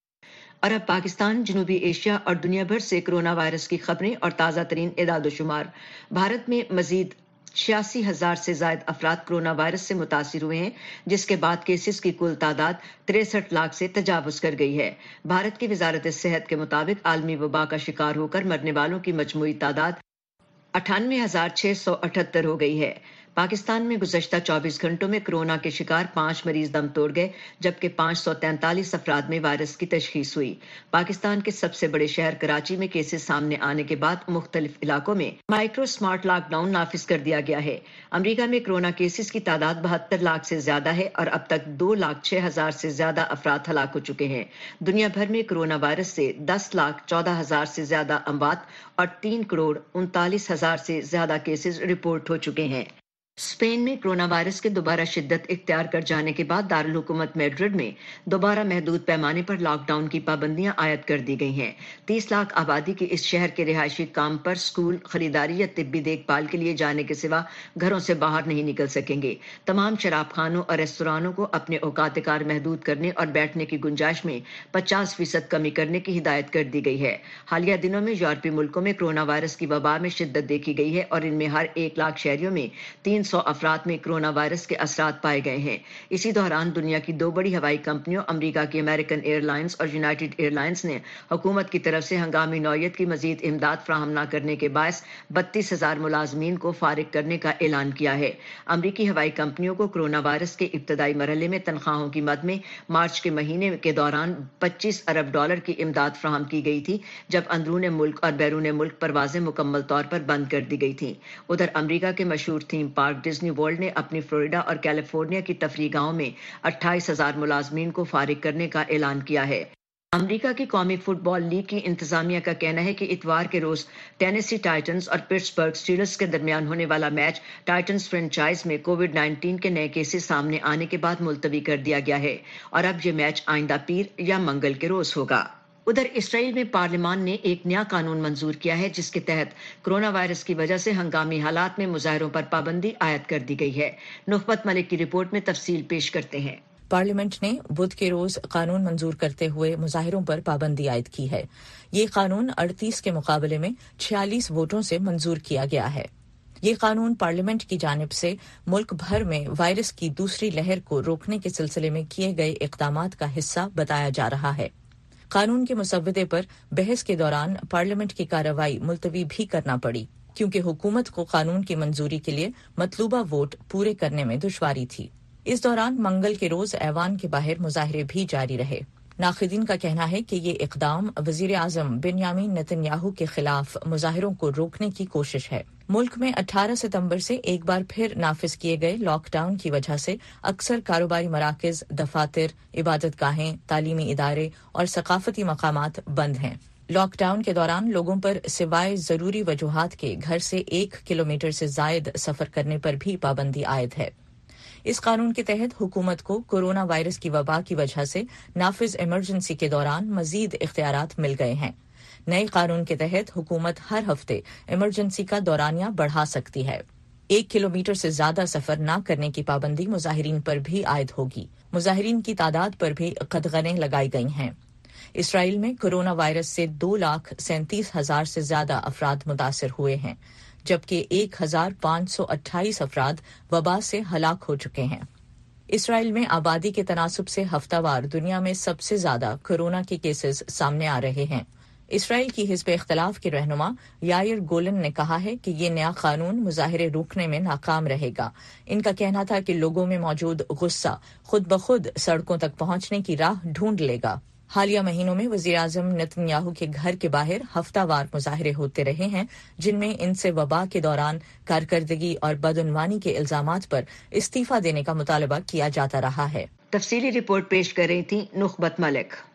اور اب پاکستان، جنوبی ایشیا اور دنیا بھر سے کرونا وائرس کی خبریں اور تازہ ترین اعداد و شمار۔ بھارت میں مزید چھیاسی ہزار سے زائد افراد کرونا وائرس سے متاثر ہوئے ہیں، جس کے بعد کیسز کی کل تعداد تریسٹھ لاکھ سے تجاوز کر گئی ہے۔ بھارت کی وزارت صحت کے مطابق عالمی وبا کا شکار ہو کر مرنے والوں کی مجموعی تعداد اٹھانوے ہزار چھ سو اٹھہتر ہو گئی ہے۔ پاکستان میں گزشتہ چوبیس گھنٹوں میں کرونا کے شکار پانچ مریض دم توڑ گئے، جبکہ پانچ سو تینتالیس افراد میں وائرس کی تشخیص ہوئی۔ پاکستان کے سب سے بڑے شہر کراچی میں کیسز سامنے آنے کے بعد مختلف علاقوں میں مائکرو سمارٹ لاک ڈاؤن نافذ کر دیا گیا ہے۔ امریکہ میں کرونا کیسز کی تعداد بہتر لاکھ سے زیادہ ہے اور اب تک دو لاکھ چھ ہزار سے زیادہ افراد ہلاک ہو چکے ہیں۔ دنیا بھر میں کرونا وائرس سے دس لاکھ چودہ ہزار سے زیادہ اموات اور تین کروڑ انتالیس ہزار سے زیادہ کیسز رپورٹ ہو چکے ہیں۔ اسپین میں کرونا وائرس کے دوبارہ شدت اختیار کر جانے کے بعد دارالحکومت میڈرڈ میں دوبارہ محدود پیمانے پر لاک ڈاؤن کی پابندیاں عائد کر دی گئی ہیں۔ تیس لاکھ آبادی کے اس شہر کے رہائشی کام پر، اسکول، خریداری یا طبی دیکھ بھال کے لیے جانے کے سوا گھروں سے باہر نہیں نکل سکیں گے۔ تمام شراب خانوں اور ریستورانوں کو اپنے اوقات کار محدود کرنے اور بیٹھنے کی گنجائش میں پچاس فیصد کمی کرنے کی ہدایت کر دی گئی ہے۔ حالیہ دنوں میں یورپی ملکوں میں کرونا وائرس کی وبا میں شدت دیکھی گئی ہے اور ان میں ہر ایک لاکھ شہریوں میں تین سو افراد میں کرونا وائرس کے اثرات پائے گئے ہیں۔ اسی دوران دنیا کی دو بڑی ہوائی کمپنیوں امریکہ کی امریکن ایئر لائنز اور یونائیٹڈ ایئر لائنز نے حکومت کی طرف سے ہنگامی نوعیت کی مزید امداد فراہم نہ کرنے کے باعث بتیس ہزار ملازمین کو فارغ کرنے کا اعلان کیا ہے۔ امریکی ہوائی کمپنیوں کو کرونا وائرس کے ابتدائی مرحلے میں تنخواہوں کی مد میں مارچ کے مہینے کے دوران پچیس ارب ڈالر کی امداد فراہم کی گئی تھی، جب اندرون ملک اور بیرون ملک پروازیں مکمل طور پر بند کر دی گئی تھیں۔ ادھر امریکہ کے مشہور تھیم پارک ڈزنی ورلڈ نے اپنی فلوریڈا اور کیلیفورنیا کی تفریح گاہوں میں اٹھائیس ہزار ملازمین کو فارغ کرنے کا اعلان کیا ہے۔ امریکہ کی قومی فٹ بال لیگ کی انتظامیہ کا کہنا ہے کہ اتوار کے روز ٹینیسی ٹائٹنز اور پٹسبرگ اسٹیلرز کے درمیان ہونے والا میچ ٹائٹنز فرنچائز میں کووڈ نائنٹین کے نئے کیسز سامنے آنے کے بعد ملتوی کر دیا گیا ہے اور اب یہ میچ آئندہ پیر یا منگل کے روز ہوگا۔ ادھر اسرائیل میں پارلیمان نے ایک نیا قانون منظور کیا ہے جس کے تحت کرونا وائرس کی وجہ سے ہنگامی حالات میں مظاہروں پر پابندی عائد کر دی گئی ہے۔ نخبت ملک کی رپورٹ میں تفصیل پیش کرتے ہیں۔ پارلیمنٹ نے بدھ کے روز قانون منظور کرتے ہوئے مظاہروں پر پابندی عائد کی ہے۔ یہ قانون اڑتیس کے مقابلے میں چھیالیس ووٹوں سے منظور کیا گیا ہے۔ یہ قانون پارلیمنٹ کی جانب سے ملک بھر میں وائرس کی دوسری لہر کو روکنے کے سلسلے میں کیے گئے اقدامات کا حصہ بتایا جا رہا ہے۔ قانون کے مسودے پر بحث کے دوران پارلیمنٹ کی کارروائی ملتوی بھی کرنا پڑی، کیونکہ حکومت کو قانون کی منظوری کے لیے مطلوبہ ووٹ پورے کرنے میں دشواری تھی۔ اس دوران منگل کے روز ایوان کے باہر مظاہرے بھی جاری رہے۔ ناقدین کا کہنا ہے کہ یہ اقدام وزیر اعظم بنیامین نتن یاہو کے خلاف مظاہروں کو روکنے کی کوشش ہے۔ ملک میں اٹھارہ ستمبر سے ایک بار پھر نافذ کیے گئے لاک ڈاؤن کی وجہ سے اکثر کاروباری مراکز، دفاتر، عبادت گاہیں، تعلیمی ادارے اور ثقافتی مقامات بند ہیں۔ لاک ڈاؤن کے دوران لوگوں پر سوائے ضروری وجوہات کے گھر سے ایک کلومیٹر سے زائد سفر کرنے پر بھی پابندی عائد ہے۔ اس قانون کے تحت حکومت کو کورونا وائرس کی وبا کی وجہ سے نافذ ایمرجنسی کے دوران مزید اختیارات مل گئے ہیں۔ نئے قانون کے تحت حکومت ہر ہفتے ایمرجنسی کا دورانیہ بڑھا سکتی ہے۔ ایک کلومیٹر سے زیادہ سفر نہ کرنے کی پابندی مظاہرین پر بھی عائد ہوگی۔ مظاہرین کی تعداد پر بھی قدغنیں لگائی گئی ہیں۔ اسرائیل میں کورونا وائرس سے دو لاکھ سینتیس ہزار سے زیادہ افراد متاثر ہوئے ہیں، جبکہ ایک ہزار پانچ سو اٹھائیس افراد وبا سے ہلاک ہو چکے ہیں۔ اسرائیل میں آبادی کے تناسب سے ہفتہ وار دنیا میں سب سے زیادہ کورونا کے کیسز سامنے آ رہے ہیں۔ اسرائیل کی حزب اختلاف کے رہنما یائر گولن نے کہا ہے کہ یہ نیا قانون مظاہرے روکنے میں ناکام رہے گا۔ ان کا کہنا تھا کہ لوگوں میں موجود غصہ خود بخود سڑکوں تک پہنچنے کی راہ ڈھونڈ لے گا۔ حالیہ مہینوں میں وزیر اعظم نتن یاہو کے گھر کے باہر ہفتہ وار مظاہرے ہوتے رہے ہیں، جن میں ان سے وبا کے دوران کارکردگی اور بدعنوانی کے الزامات پر استعفیٰ دینے کا مطالبہ کیا جاتا رہا ہے۔ تفصیلی رپورٹ پیش کر رہی تھی نخبت ملک۔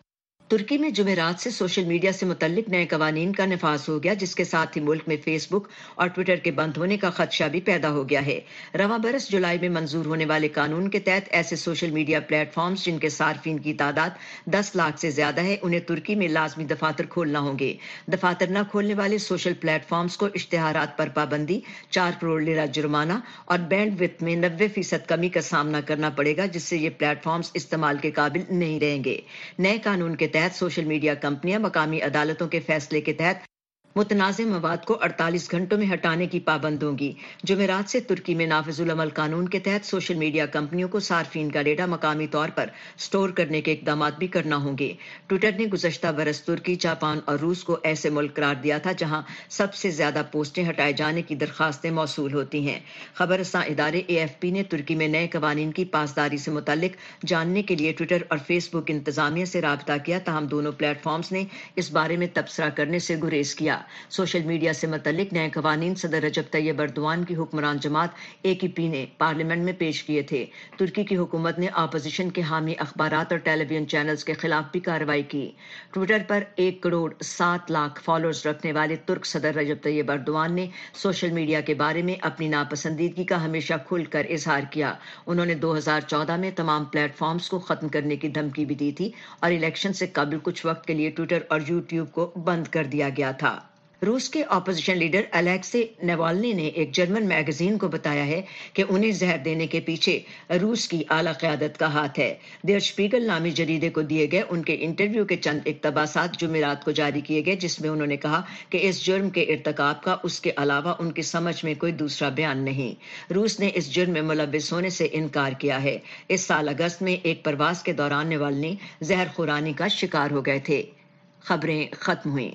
ترکی میں جمعرات سے سوشل میڈیا سے متعلق نئے قوانین کا نفاذ ہو گیا، جس کے ساتھ ہی ملک میں فیس بک اور ٹویٹر کے بند ہونے کا خدشہ بھی پیدا ہو گیا ہے۔ رواں برس جولائی میں منظور ہونے والے قانون کے تحت ایسے سوشل میڈیا پلیٹ فارمز جن کے صارفین کی تعداد دس لاکھ سے زیادہ ہے، انہیں ترکی میں لازمی دفاتر کھولنا ہوں گے۔ دفاتر نہ کھولنے والے سوشل پلیٹ فارمز کو اشتہارات پر پابندی، چار کروڑ لیرہ جرمانہ اور بینڈ وڈتھ میں نوے فیصد کمی کا سامنا کرنا پڑے گا، جس سے یہ پلیٹ فارمز استعمال کے قابل نہیں رہیں گے۔ نئے قانون کے تحت سوشل میڈیا کمپنیاں مقامی عدالتوں کے فیصلے کے تحت متنازع مواد کو اڑتالیس گھنٹوں میں ہٹانے کی پابند ہوں گی۔ جمعرات سے ترکی میں نافذ العمل قانون کے تحت سوشل میڈیا کمپنیوں کو صارفین کا ڈیٹا مقامی طور پر سٹور کرنے کے اقدامات بھی کرنا ہوں گے۔ ٹویٹر نے گزشتہ برس ترکی، جاپان اور روس کو ایسے ملک قرار دیا تھا جہاں سب سے زیادہ پوسٹیں ہٹائے جانے کی درخواستیں موصول ہوتی ہیں۔ خبر رساں ادارے اے ایف پی نے ترکی میں نئے قوانین کی پاسداری سے متعلق جاننے کے لیے ٹویٹر اور فیس بک انتظامیہ سے رابطہ کیا، تاہم دونوں پلیٹ فارمز نے اس بارے میں تبصرہ کرنے سے گریز کیا۔ سوشل میڈیا سے متعلق نئے قوانین صدر رجب طیب ایردوان کی حکمران جماعت اے کی پی نے پارلیمنٹ میں پیش کیے تھے۔ ترکی کی حکومت نے اپوزیشن کے حامی اخبارات اور ٹیلی ویژن چینلز کے خلاف بھی کارروائی کی۔ ٹویٹر پر ایک کروڑ سات لاکھ فالوورز رکھنے والے ترک صدر رجب طیب ایردوان نے سوشل میڈیا کے بارے میں اپنی ناپسندیدگی کا ہمیشہ کھل کر اظہار کیا۔ انہوں نے دو ہزار چودہ میں تمام پلیٹ فارمز کو ختم کرنے کی دھمکی بھی دی تھی اور الیکشن سے قبل کچھ وقت کے لیے ٹویٹر اور یوٹیوب کو بند کر دیا گیا تھا۔ روس کے اپوزیشن لیڈر الیکسی نوالنی نے ایک جرمن میگزین کو بتایا ہے کہ انہیں زہر دینے کے پیچھے روس کی اعلیٰ قیادت کا ہاتھ ہے۔ دیر شپیگل نامی جریدے کو دیے گئے ان کے انٹرویو کے چند اقتباسات جمعرات کو جاری کیے گئے، جس میں انہوں نے کہا کہ اس جرم کے ارتکاب کا اس کے علاوہ ان کی سمجھ میں کوئی دوسرا بیان نہیں۔ روس نے اس جرم میں ملوث ہونے سے انکار کیا ہے۔ اس سال اگست میں ایک پرواز کے دوران نوالنی زہر خورانی کا شکار ہو گئے تھے۔ خبریں ختم ہوئیں۔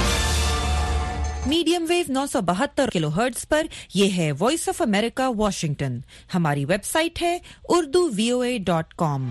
میڈیم ویو نو سو بہتر کلو ہرٹز پر یہ ہے وائس آف امریکہ واشنگٹن۔ ہماری ویب سائٹ ہے Urdu V O A dot com.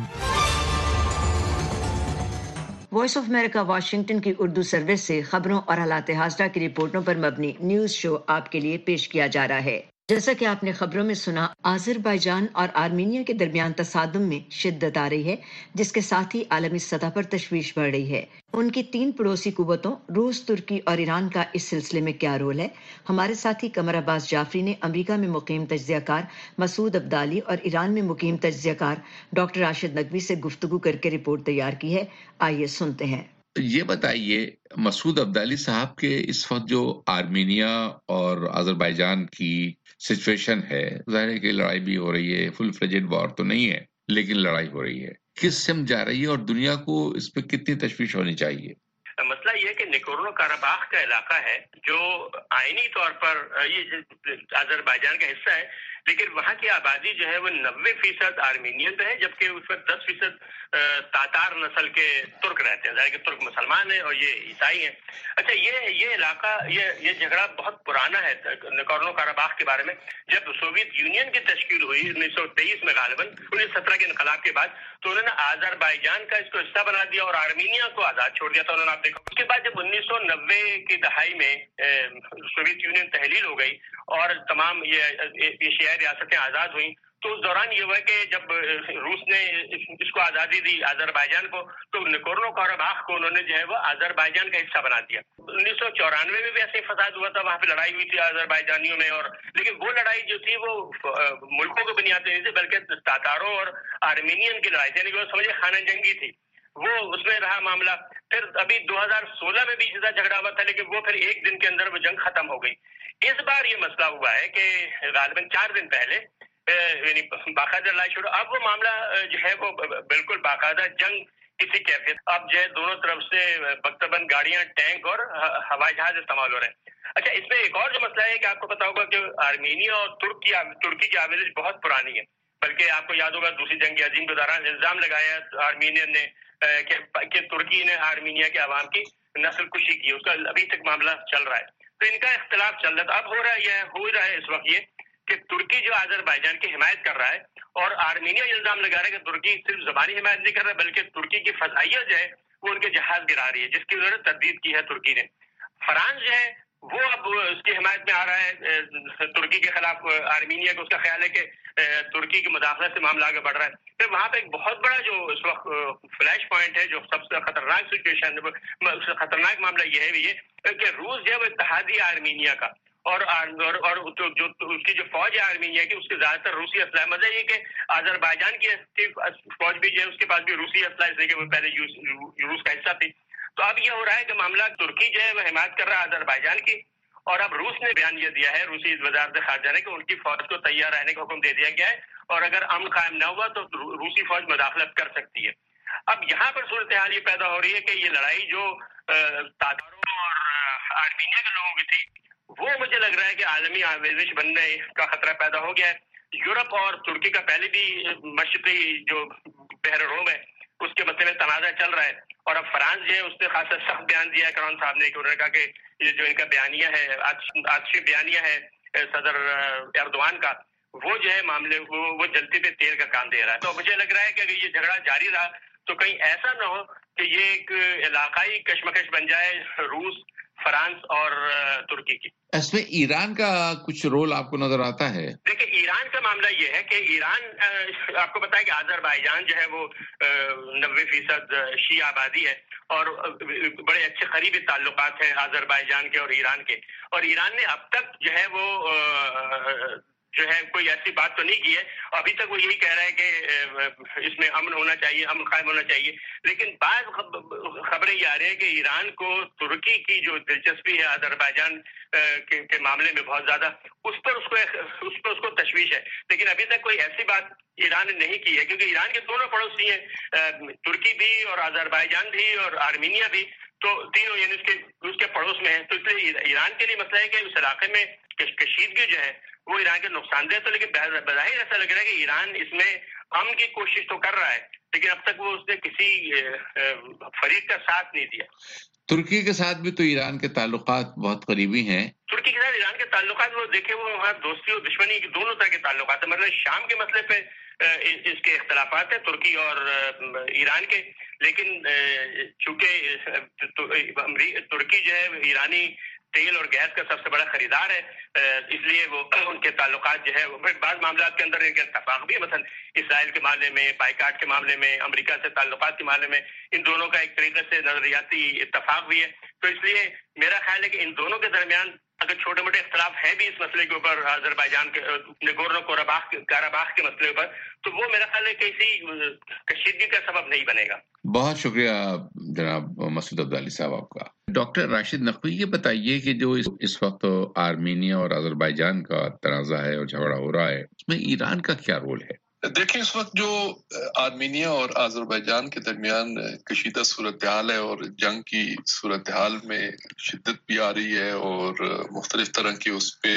Voice of America Washington کی اردو سروس سے خبروں اور حالات حاضرہ کی رپورٹوں پر مبنی نیوز شو آپ کے لیے پیش کیا جا رہا ہے۔ جیسا کہ آپ نے خبروں میں سنا، آذربائیجان اور آرمینیا کے درمیان تصادم میں شدت آ رہی ہے، جس کے ساتھ ہی عالمی سطح پر تشویش بڑھ رہی ہے۔ ان کی تین پڑوسی قوتوں روس، ترکی اور ایران کا اس سلسلے میں کیا رول ہے؟ ہمارے ساتھی قمر عباس جعفری نے امریکہ میں مقیم تجزیہ کار مسعود عبدالی اور ایران میں مقیم تجزیہ کار ڈاکٹر راشد نقوی سے گفتگو کر کے رپورٹ تیار کی ہے۔ آئیے سنتے ہیں۔ یہ بتائیے، مسعود عبدالی صاحب کے اس وقت جو آرمینیا اور آذربائیجان کی سچویشن ہے، ظاہر ہے کہ لڑائی بھی ہو رہی ہے، فل فلیجڈ وار تو نہیں ہے لیکن لڑائی ہو رہی ہے، کس سمت جا رہی ہے اور دنیا کو اس پہ کتنی تشویش ہونی چاہیے؟ مسئلہ یہ ہے کہ نگورنو کاراباخ کا علاقہ ہے جو آئینی طور پر یہ آذربائیجان کا حصہ ہے، لیکن وہاں کی آبادی جو ہے وہ نوے فیصد آرمینین ہے، جبکہ اس وقت دس فیصد تاتار نسل کے ترک رہتے ہیں، ظاہر کہ ترک مسلمان ہیں اور یہ عیسائی ہیں۔ اچھا، یہ یہ علاقہ یہ یہ جھگڑا بہت پرانا ہے نگورنو کاراباخ کے بارے میں۔ جب سوویت یونین کی تشکیل ہوئی انیس سو تیئیس میں غالباً انیس سو سترہ کے انقلاب کے بعد، تو انہوں نے آذربائیجان کا اس کو حصہ بنا دیا اور آرمینیا کو آزاد چھوڑ دیا تھا انہوں نے۔ آپ دیکھو، اس کے بعد جب انیس سو نوے کی دہائی میں سوویت یونین تحلیل ہو گئی اور تمام یہ ایشیائی ریاستیں آزاد ہوئیں، تو اس دوران یہ ہوا کہ جب روس نے اس کو آزادی دی آذربائیجان کو، تو نگورنو کاراباخ کو انہوں نے جو ہے وہ آذربائیجان کا حصہ بنا دیا۔ انیس سو چورانوے میں بھی ایسے فساد ہوا تھا، وہاں پہ لڑائی ہوئی تھی آذربائیجانیوں میں، اور لیکن وہ لڑائی جو تھی وہ ملکوں کو بنیاد نہیں تھی بلکہ تاتاروں اور آرمینین کی لڑائی تھی، یعنی کہ وہ سمجھے خانہ جنگی تھی، وہ اس میں رہا معاملہ۔ پھر ابھی دو ہزار سولہ میں بھی اسی طرح جھگڑا ہوا تھا، لیکن وہ پھر ایک دن کے اندر وہ جنگ ختم ہو گئی۔ اس بار یہ مسئلہ ہوا ہے کہ غالباً چار دن پہلے یعنی باقاعدہ لڑائی شروع، اب وہ معاملہ جو ہے وہ بالکل باقاعدہ جنگ کسی کیفیت، اب جو ہے دونوں طرف سے بختبند گاڑیاں، ٹینک اور ہوائی جہاز استعمال ہو رہے ہیں۔ اچھا، اس میں ایک اور جو مسئلہ ہے کہ آپ کو پتا ہوگا کہ آرمینیا اور ترک کی ترکی کی آمیزش بہت پرانی ہے، بلکہ آپ کو یاد ہوگا دوسری جنگ عظیم کے دوران الزام لگایا آرمینین نے کہ ترکی نے آرمینیا کے عوام کی نسل کشی کی، اس کا ابھی تک معاملہ چل رہا ہے۔ تو ان کا اختلاف چل رہا تھا، اب ہو رہا ہے یہ ہو رہا ہے اس وقت یہ کہ ترکی جو آذربائیجان کی حمایت کر رہا ہے اور آرمینیا یہ الزام لگا رہا ہے کہ ترکی صرف زبانی حمایت نہیں کر رہا بلکہ ترکی کی فضائیہ جو ہے وہ ان کے جہاز گرا رہی ہے، جس کی انہوں نے تردید کی ہے ترکی نے۔ فرانس جو ہے وہ اب اس کی حمایت میں آ رہا ہے ترکی کے خلاف آرمینیا کو، اس کا خیال ہے کہ ترکی کی مداخلت سے معاملہ آگے بڑھ رہا ہے. پھر وہاں پہ ایک بہت بڑا جو اس وقت فلیش پوائنٹ ہے, جو سب سے خطرناک سچویشن خطرناک معاملہ یہ ہے یہ کہ روس جو ہے وہ اتحادی آرمینیا کا اور اور, اور جو اس کی جو فوج ہے آرمینیا کی, اس کے زیادہ تر روسی اسلحہ. مزہ یہ کہ آذربائیجان کی فوج بھی جو ہے اس کے پاس بھی روسی اسلحہ, اس لیے کہ وہ پہلے روس کا حصہ تھی. تو اب یہ ہو رہا ہے کہ معاملہ ترکی جو ہے وہ حمایت کر رہا ہے آذربائیجان کی, اور اب روس نے بیان یہ دیا ہے, روسی وزارت خارجہ نے, کہ ان کی فوج کو تیار رہنے کا حکم دے دیا گیا ہے, اور اگر امن قائم نہ ہوا تو روسی فوج مداخلت کر سکتی ہے. اب یہاں پر صورتحال یہ پیدا ہو رہی ہے کہ یہ لڑائی جو تاتاروں اور آرمینیا کے لوگوں کی تھی, وہ مجھے لگ رہا ہے کہ عالمی آمیزش بننے کا خطرہ پیدا ہو گیا ہے. یورپ اور ترکی کا پہلے بھی مشرقی جو بحر روم ہے اس کے مسئلے میں تنازع چل رہا ہے, اور اب فرانس جو ہے اس نے خاصا سخت بیان دیا ہے کرون صاحب نے, کہ انہوں نے کہا کہ یہ جو ان کا بیانیہ ہے, آتشی بیانیہ ہے صدر ایردوان کا, وہ جو ہے معاملے وہ وہ جلتی پہ تیل کا کام دے رہا ہے. تو مجھے لگ رہا ہے کہ اگر یہ جھگڑا جاری رہا تو کہیں ایسا نہ ہو کہ یہ ایک علاقائی کشمکش بن جائے روس, فرانس اور ترکی کی. اس میں ایران کا کچھ رول آپ کو نظر آتا ہے؟ دیکھیں, ایران کا معاملہ یہ ہے کہ ایران آپ کو پتا ہے کہ آذربائیجان جو ہے وہ نوے فیصد شیعہ آبادی ہے, اور بڑے اچھے قریبی تعلقات ہیں آذربائیجان کے اور ایران کے, اور ایران نے اب تک جو ہے وہ جو ہے کوئی ایسی بات تو نہیں کی ہے. ابھی تک وہ یہی کہہ رہا ہے کہ اس میں امن ہونا چاہیے, امن قائم ہونا چاہیے. لیکن بعض خبریں یہ آ رہی ہیں کہ ایران کو ترکی کی جو دلچسپی ہے آذربائیجان کے, کے معاملے میں بہت زیادہ, اس پر اس کو اس پر اس کو تشویش ہے. لیکن ابھی تک کوئی ایسی بات ایران نے نہیں کی ہے, کیونکہ ایران کے دونوں پڑوسی ہیں, ترکی بھی اور آذربائیجان بھی اور آرمینیا بھی, تو تینوں یعنی اس کے اس کے پڑوس میں ہیں. تو اس لیے ایران کے لیے مسئلہ ہے کہ اس علاقے میں کشیدگی جو ہے وہ ایران کے نقصان دہ. تو لیکن بظاہر ایسا لگ رہا ہے کہ ایران اس میں امن کی کوشش تو کر رہا ہے, لیکن اب تک وہ اس نے کسی فریق کا ساتھ نہیں دیا. ترکی کے ساتھ بھی تو ایران کے تعلقات بہت قریبی ہیں. ترکی کے ساتھ ایران کے تعلقات وہ دیکھیں وہ وہاں دوستی اور دشمنی کی دونوں طرح کے تعلقات ہیں. مطلب شام کے مسئلے پہ اس کے اختلافات ہیں ترکی اور ایران کے, لیکن چونکہ ترکی جو ہے ایرانی تیل اور گیس کا سب سے بڑا خریدار ہے, اس لیے وہ ان کے تعلقات جو ہے وہ بعض معاملات کے اندر ان کے اتفاق بھی ہے. مثلا اسرائیل کے معاملے میں, بائیکاٹ کے معاملے میں, امریکہ سے تعلقات کے معاملے میں ان دونوں کا ایک طریقے سے نظریاتی اتفاق بھی ہے. تو اس لیے میرا خیال ہے کہ ان دونوں کے درمیان اگر چھوٹے موٹے اختلاف ہیں بھی اس مسئلے کے اوپر, آذربائیجان کے نگورنو کاراباخ کے مسئلے پر, تو وہ میرا خیال ہے کہ کسی کشیدگی کا سبب نہیں بنے گا. بہت شکریہ جناب مسعود عبدالی صاحب آپ کا. ڈاکٹر راشد نقوی, یہ بتائیے کہ جو اس وقت آرمینیا اور آذربائیجان کا تنازع ہے اور جھگڑا ہو رہا ہے, اس میں ایران کا کیا رول ہے؟ دیکھیں, اس وقت جو آرمینیا اور آذربائیجان کے درمیان کشیدہ صورتحال ہے اور جنگ کی صورتحال میں شدت بھی آ رہی ہے, اور مختلف طرح کے اس پہ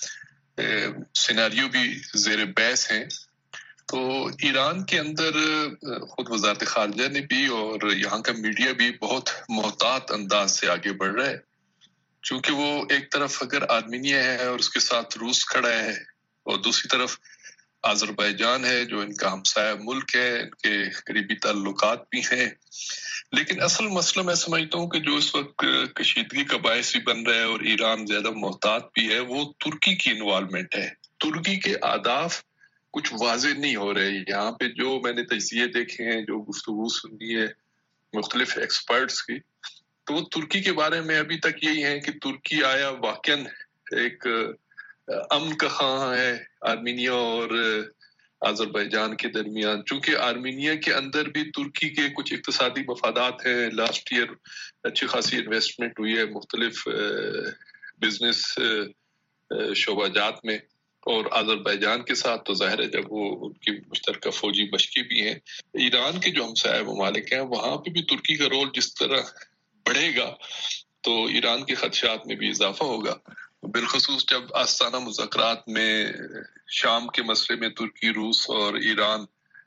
سیناریو بھی زیر بحث ہیں, تو ایران کے اندر خود وزارت خارجہ نے بھی اور یہاں کا میڈیا بھی بہت محتاط انداز سے آگے بڑھ رہا ہے, چونکہ وہ ایک طرف اگر آرمینیا ہے اور اس کے ساتھ روس کھڑا ہے, اور دوسری طرف آذربائیجان ہے جو ان کا ہمسایہ ملک ہے, ان کے قریبی تعلقات بھی ہیں. لیکن اصل مسئلہ میں سمجھتا ہوں کہ جو اس وقت کشیدگی کا باعث بھی بن رہا ہے اور ایران زیادہ محتاط بھی ہے, وہ ترکی کی انوالومنٹ ہے. ترکی کے اہداف کچھ واضح نہیں ہو رہے. یہاں پہ جو میں نے تجزیے دیکھے ہیں, جو گفتگو سنی ہے مختلف ایکسپرٹس کی, تو ترکی کے بارے میں ابھی تک یہی ہے کہ ترکی آیا واقعاً ایک امن کا خواہاں ہے آرمینیا اور آذربائیجان کے درمیان. چونکہ آرمینیا کے اندر بھی ترکی کے کچھ اقتصادی مفادات ہیں, لاسٹ ایئر اچھی خاصی انویسٹمنٹ ہوئی ہے مختلف بزنس شعبہ جات میں, اور آذربائیجان کے ساتھ تو ظاہر ہے جب وہ ان کی مشترکہ فوجی مشقیں بھی ہیں. ایران کے جو ہمسایہ ممالک ہیں وہاں پہ بھی ترکی کا رول جس طرح بڑھے گا تو ایران کے خدشات میں بھی اضافہ ہوگا, بالخصوص جب آستانہ مذاکرات میں شام کے مسئلے میں ترکی, روس اور ایران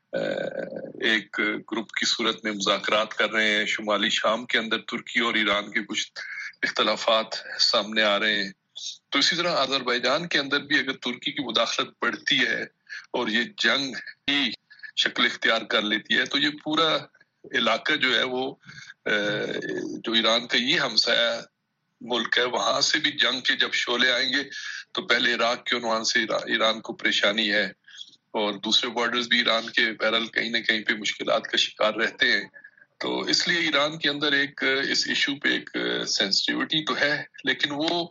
ایک گروپ کی صورت میں مذاکرات کر رہے ہیں. شمالی شام کے اندر ترکی اور ایران کے کچھ اختلافات سامنے آ رہے ہیں. تو اسی طرح آذربائیجان کے اندر بھی اگر ترکی کی مداخلت بڑھتی ہے اور یہ جنگ ہی شکل اختیار کر لیتی ہے, تو یہ پورا علاقہ جو ہے وہ جو ایران کا یہ ہمسایہ ملک ہے, وہاں سے بھی جنگ کے جب شعلے آئیں گے تو پہلے عراق کے عنوان سے ایران کو پریشانی ہے, اور دوسرے بارڈرز بھی ایران کے بہرحال کہیں نہ کہیں پہ مشکلات کا شکار رہتے ہیں. تو اس لیے ایران کے اندر ایک اس ایشو پہ ایک سینسٹیوٹی تو ہے، لیکن وہ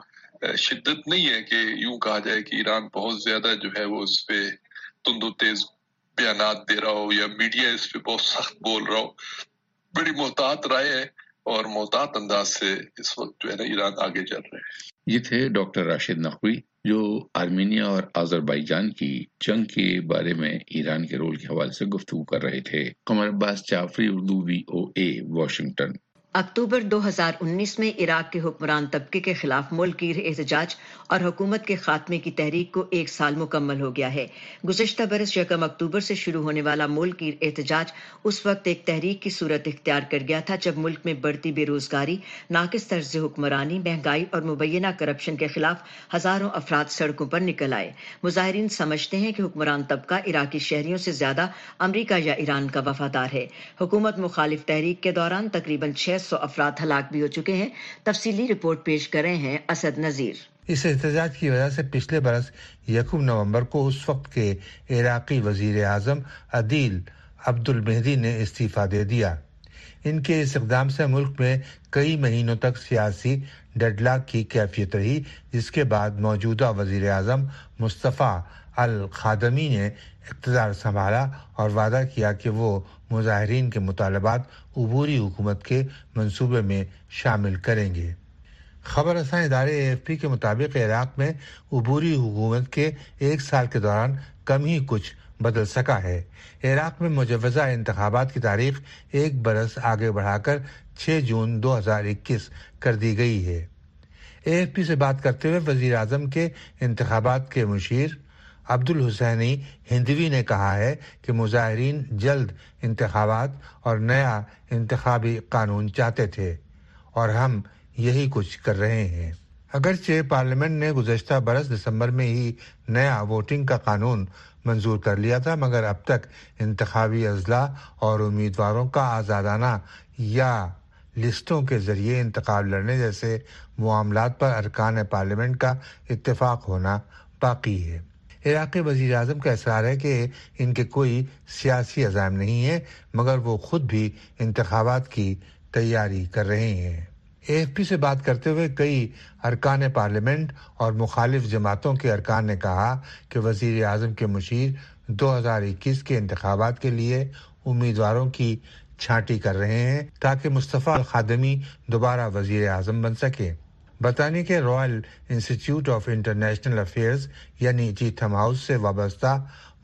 شدت نہیں ہے کہ یوں کہا جائے کہ ایران بہت زیادہ جو ہے وہ اس پہ تند و تیز بیانات دے رہا ہو یا میڈیا اس پہ بہت سخت بول رہا ہو. بڑی محتاط رائے ہے اور محتاط انداز سے اس وقت جو ہے نا ایران آگے چل رہے ہیں. یہ تھے ڈاکٹر راشد نقوی جو آرمینیا اور آذربائیجان کی جنگ کے بارے میں ایران کے رول کے حوالے سے گفتگو کر رہے تھے. Qamar Abbas Jafri, Urdu V O A, Washington. October دو ہزار انیس میں عراق کے حکمران طبقے کے خلاف ملک گیر احتجاج اور حکومت کے خاتمے کی تحریک کو ایک سال مکمل ہو گیا ہے. گزشتہ برس یکم اکتوبر سے شروع ہونے والا ملک گیر احتجاج اس وقت ایک تحریک کی صورت اختیار کر گیا تھا جب ملک میں بڑھتی بے روزگاری، ناقص طرز حکمرانی، مہنگائی اور مبینہ کرپشن کے خلاف ہزاروں افراد سڑکوں پر نکل آئے. مظاہرین سمجھتے ہیں کہ حکمران طبقہ عراقی شہریوں سے زیادہ امریکہ یا ایران کا وفادار ہے. حکومت مخالف تحریک کے دوران تقریباً چھ سو افراد ہلاک بھی ہو چکے ہیں. تفصیلی رپورٹ پیش کر رہے ہیں اسد نذیر. اس احتجاج کی وجہ سے پچھلے برس یکم نومبر کو اس وقت کے عراقی وزیر اعظم عدیل عبد المہدی نے استعفیٰ دے دیا. ان کے اس اقدام سے ملک میں کئی مہینوں تک سیاسی ڈیڈ لاک کی کیفیت رہی، جس کے بعد موجودہ وزیر اعظم مصطفیٰ الخادمی نے اقتدار سنبھالا اور وعدہ کیا کہ وہ مظاہرین کے مطالبات عبوری حکومت کے منصوبے میں شامل کریں گے. خبر رساں ادارے اے ایف پی کے مطابق عراق میں عبوری حکومت کے ایک سال کے دوران کم ہی کچھ بدل سکا ہے. عراق میں مجوزہ انتخابات کی تاریخ ایک برس آگے بڑھا کر چھ جون دو ہزار اکیس کر دی گئی ہے. اے ایف پی سے بات کرتے ہوئے وزیر اعظم کے انتخابات کے مشیر عبد الحسینی ہندوی نے کہا ہے کہ مظاہرین جلد انتخابات اور نیا انتخابی قانون چاہتے تھے اور ہم یہی کچھ کر رہے ہیں. اگرچہ پارلیمنٹ نے گزشتہ برس دسمبر میں ہی نیا ووٹنگ کا قانون منظور کر لیا تھا، مگر اب تک انتخابی اضلاع اور امیدواروں کا آزادانہ یا لسٹوں کے ذریعے انتخاب لڑنے جیسے معاملات پر ارکان پارلیمنٹ کا اتفاق ہونا باقی ہے. عراقی وزیر اعظم کا اصرار ہے کہ ان کے کوئی سیاسی عزائم نہیں ہے، مگر وہ خود بھی انتخابات کی تیاری کر رہے ہیں. اے ایف پی سے بات کرتے ہوئے کئی ارکان پارلیمنٹ اور مخالف جماعتوں کے ارکان نے کہا کہ وزیر اعظم کے مشیر دو ہزار اکیس کے انتخابات کے لیے امیدواروں کی چھانٹی کر رہے ہیں تاکہ مصطفیٰ الخادمی دوبارہ وزیر اعظم بن سکے. برطانیہ کے royal institute of international affairs یعنی چیتھم ہاؤس سے وابستہ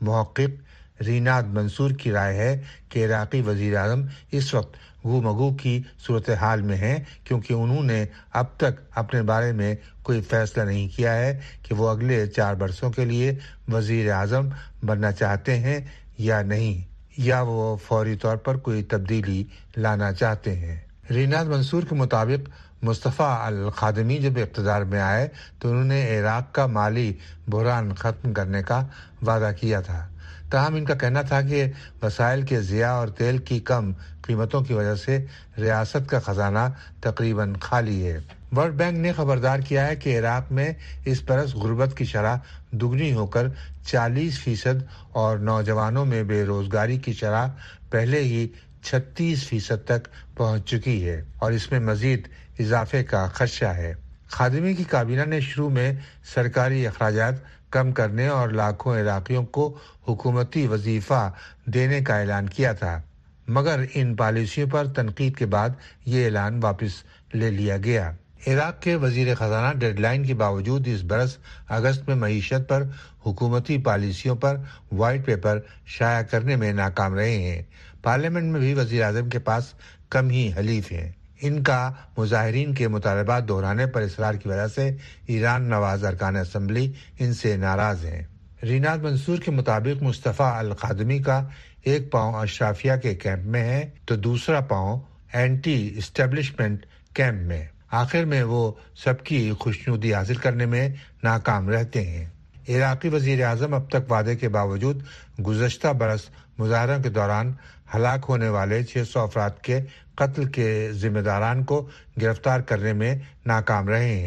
محقق ریناد منصور کی رائے ہے کہ عراقی وزیر اعظم اس وقت گو مگو کی صورتحال میں ہیں کیونکہ انہوں نے اب تک اپنے بارے میں کوئی فیصلہ نہیں کیا ہے کہ وہ اگلے چار برسوں کے لیے وزیر اعظم بننا چاہتے ہیں یا نہیں، یا وہ فوری طور پر کوئی تبدیلی لانا چاہتے ہیں. ریناد منصور کے مطابق مصطفیٰ الخادمی جب اقتدار میں آئے تو انہوں نے عراق کا مالی بحران ختم کرنے کا وعدہ کیا تھا، تاہم ان کا کہنا تھا کہ وسائل کے ضیاع اور تیل کی کم قیمتوں کی وجہ سے ریاست کا خزانہ تقریباً خالی ہے. ورلڈ بینک نے خبردار کیا ہے کہ عراق میں اس برس غربت کی شرح دگنی ہو کر چالیس فیصد اور نوجوانوں میں بے روزگاری کی شرح پہلے ہی چھتیس فیصد تک پہنچ چکی ہے اور اس میں مزید اضافے کا خدشہ ہے. خادمی کی کابینہ نے شروع میں سرکاری اخراجات کم کرنے اور لاکھوں عراقیوں کو حکومتی وظیفہ دینے کا اعلان کیا تھا، مگر ان پالیسیوں پر تنقید کے بعد یہ اعلان واپس لے لیا گیا. عراق کے وزیر خزانہ ڈیڈ لائن کے باوجود اس برس اگست میں معیشت پر حکومتی پالیسیوں پر وائٹ پیپر شائع کرنے میں ناکام رہے ہیں. پارلیمنٹ میں بھی وزیر اعظم کے پاس کم ہی حلیف ہیں. ان کا مظاہرین کے مطالبات دہرانے پر اصرار کی وجہ سے ایران نواز ارکان اسمبلی ان سے ناراض ہیں. ریناد منصور کے مطابق مصطفیٰ الخادمی کا ایک پاؤں اشرافیہ کے کیمپ میں ہے تو دوسرا پاؤں اینٹی اسٹیبلشمنٹ کیمپ میں. آخر میں وہ سب کی خوشنودی حاصل کرنے میں ناکام رہتے ہیں. عراقی وزیر اعظم اب تک وعدے کے باوجود گزشتہ برس مظاہروں کے دوران ہلاک ہونے والے چھ سو افراد کے قتل کے ذمہ داران کو گرفتار کرنے میں ناکام رہے ہیں.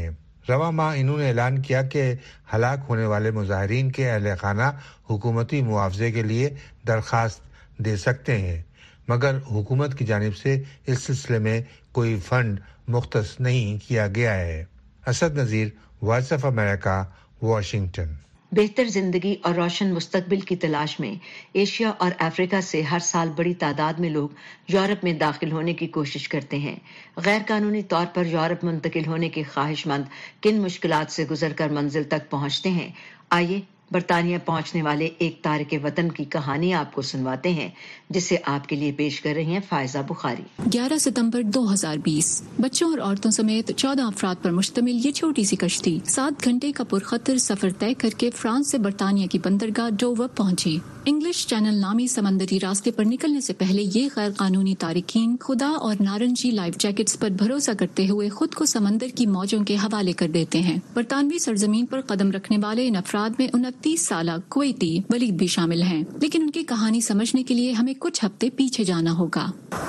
رواں ماہ انہوں نے اعلان کیا کہ ہلاک ہونے والے مظاہرین کے اہل خانہ حکومتی معاوضے کے لیے درخواست دے سکتے ہیں، مگر حکومت کی جانب سے اس سلسلے میں کوئی فنڈ مختص نہیں کیا گیا ہے۔ Asad Nazir, voice of America, Washington. بہتر زندگی اور روشن مستقبل کی تلاش میں ایشیا اور افریقہ سے ہر سال بڑی تعداد میں لوگ یورپ میں داخل ہونے کی کوشش کرتے ہیں۔ غیر قانونی طور پر یورپ منتقل ہونے کے خواہش مند کن مشکلات سے گزر کر منزل تک پہنچتے ہیں؟ آئیے برطانیہ پہنچنے والے ایک تارک وطن کی کہانی آپ کو سنواتے ہیں، جسے آپ کے لیے پیش کر رہی ہیں فائزہ بخاری۔ گیارہ ستمبر دو ہزار بیس، بچوں اور عورتوں سمیت چودہ افراد پر مشتمل یہ چھوٹی سی کشتی سات گھنٹے کا پرخطر سفر طے کر کے فرانس سے برطانیہ کی بندرگاہ ڈوور پہنچی۔ انگلش چینل نامی سمندری راستے پر نکلنے سے پہلے یہ غیر قانونی تارکین خدا اور نارنجی لائف جیکٹس پر بھروسہ کرتے ہوئے خود کو سمندر کی موجوں کے حوالے کر دیتے ہیں۔ برطانوی سرزمین پر قدم رکھنے والے ان افراد میں انتیس سالہ کویتی ولید بھی شامل ہیں، لیکن ان کی کہانی سمجھنے کے لیے ہمیں کچھ ہفتے پیچھے جانا ہوگا۔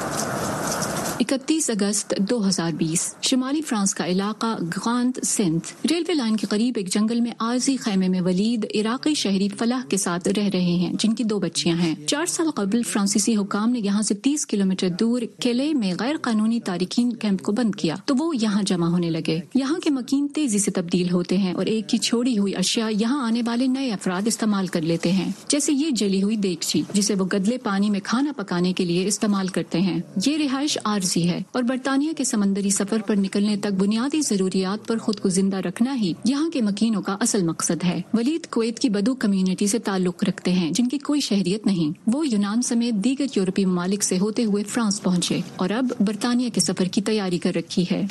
اکتیس اگست دو ہزار بیس، شمالی فرانس کا علاقہ گانت سنتھ ریلوے لائن کے قریب ایک جنگل میں عارضی خیمے میں ولید عراقی شہری فلاح کے ساتھ رہ رہے ہیں، جن کی دو بچیاں ہیں۔ چار سال قبل فرانسیسی حکام نے یہاں سے تیس کلومیٹر دور کیلے میں غیر قانونی تارکین کیمپ کو بند کیا تو وہ یہاں جمع ہونے لگے۔ یہاں کے مکین تیزی سے تبدیل ہوتے ہیں اور ایک کی چھوڑی ہوئی اشیاء یہاں آنے والے نئے افراد استعمال کر لیتے ہیں، جیسے یہ جلی ہوئی دیگچی جسے وہ گدلے پانی میں کھانا پکانے کے لیے استعمال کرتے ہیں۔ یہ رہائش عارضی ہے اور برطانیہ کے سمندری سفر پر نکلنے تک بنیادی ضروریات پر خود کو زندہ رکھنا ہی یہاں کے مکینوں کا اصل مقصد ہے۔ ولید کویت کی بدو کمیونٹی سے تعلق رکھتے ہیں، جن کی کوئی شہریت نہیں۔ وہ یونان سمیت دیگر یورپی ممالک سے ہوتے ہوئے فرانس پہنچے اور اب برطانیہ کے سفر کی تیاری کر رکھی ہے۔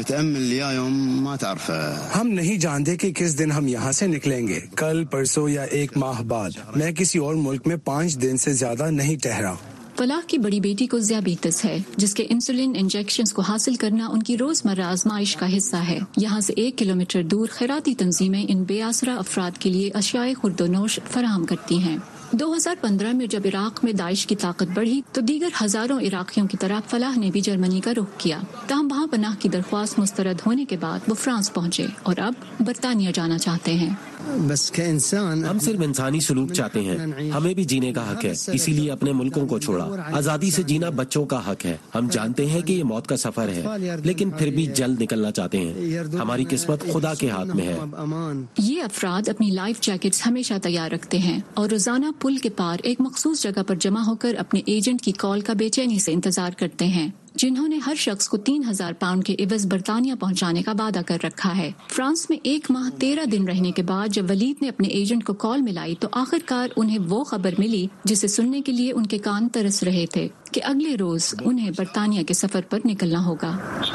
ہم نہیں جانتے کہ کس دن ہم یہاں سے نکلیں گے، کل، پرسوں یا ایک ماہ بعد۔ میں کسی اور ملک میں پانچ دن سے زیادہ نہیں ٹھہرا۔ فلاح کی بڑی بیٹی کو ذیابیطس ہے، جس کے انسولین انجیکشنز کو حاصل کرنا ان کی روزمرہ آزمائش کا حصہ ہے۔ یہاں سے ایک کلومیٹر دور خیراتی تنظیمیں ان بے آسرا افراد کے لیے اشیاء خورد و نوش فراہم کرتی ہیں۔ دو ہزار پندرہ میں جب عراق میں داعش کی طاقت بڑھی تو دیگر ہزاروں عراقیوں کی طرح فلاح نے بھی جرمنی کا رخ کیا، تاہم وہاں پناہ کی درخواست مسترد ہونے کے بعد وہ فرانس پہنچے اور اب برطانیہ جانا چاہتے ہیں۔ بس کہ انسان ہم صرف انسانی سلوک چاہتے ہیں، ہمیں بھی جینے کا حق ہے، اسی لیے اپنے ملکوں کو چھوڑا۔ آزادی سے جینا بچوں کا حق ہے۔ ہم جانتے ہیں کہ یہ موت کا سفر ہے، لیکن پھر بھی جلد نکلنا چاہتے ہیں۔ ہماری قسمت خدا کے ہاتھ میں ہے۔ یہ افراد اپنی لائف جیکٹس ہمیشہ تیار رکھتے ہیں اور روزانہ پل کے پار ایک مخصوص جگہ پر جمع ہو کر اپنے ایجنٹ کی کال کا بے چینی سے انتظار کرتے ہیں، جنہوں نے ہر شخص کو تین ہزار پاؤنڈ کے عوض برطانیہ پہنچانے کا وعدہ کر رکھا ہے۔ فرانس میں ایک ماہ تیرہ دن رہنے کے بعد جب ولید نے اپنے ایجنٹ کو کال ملائی تو آخر کار انہیں وہ خبر ملی جسے سننے کے لیے ان کے کان ترس رہے تھے کہ اگلے روز انہیں برطانیہ کے سفر پر نکلنا ہوگا۔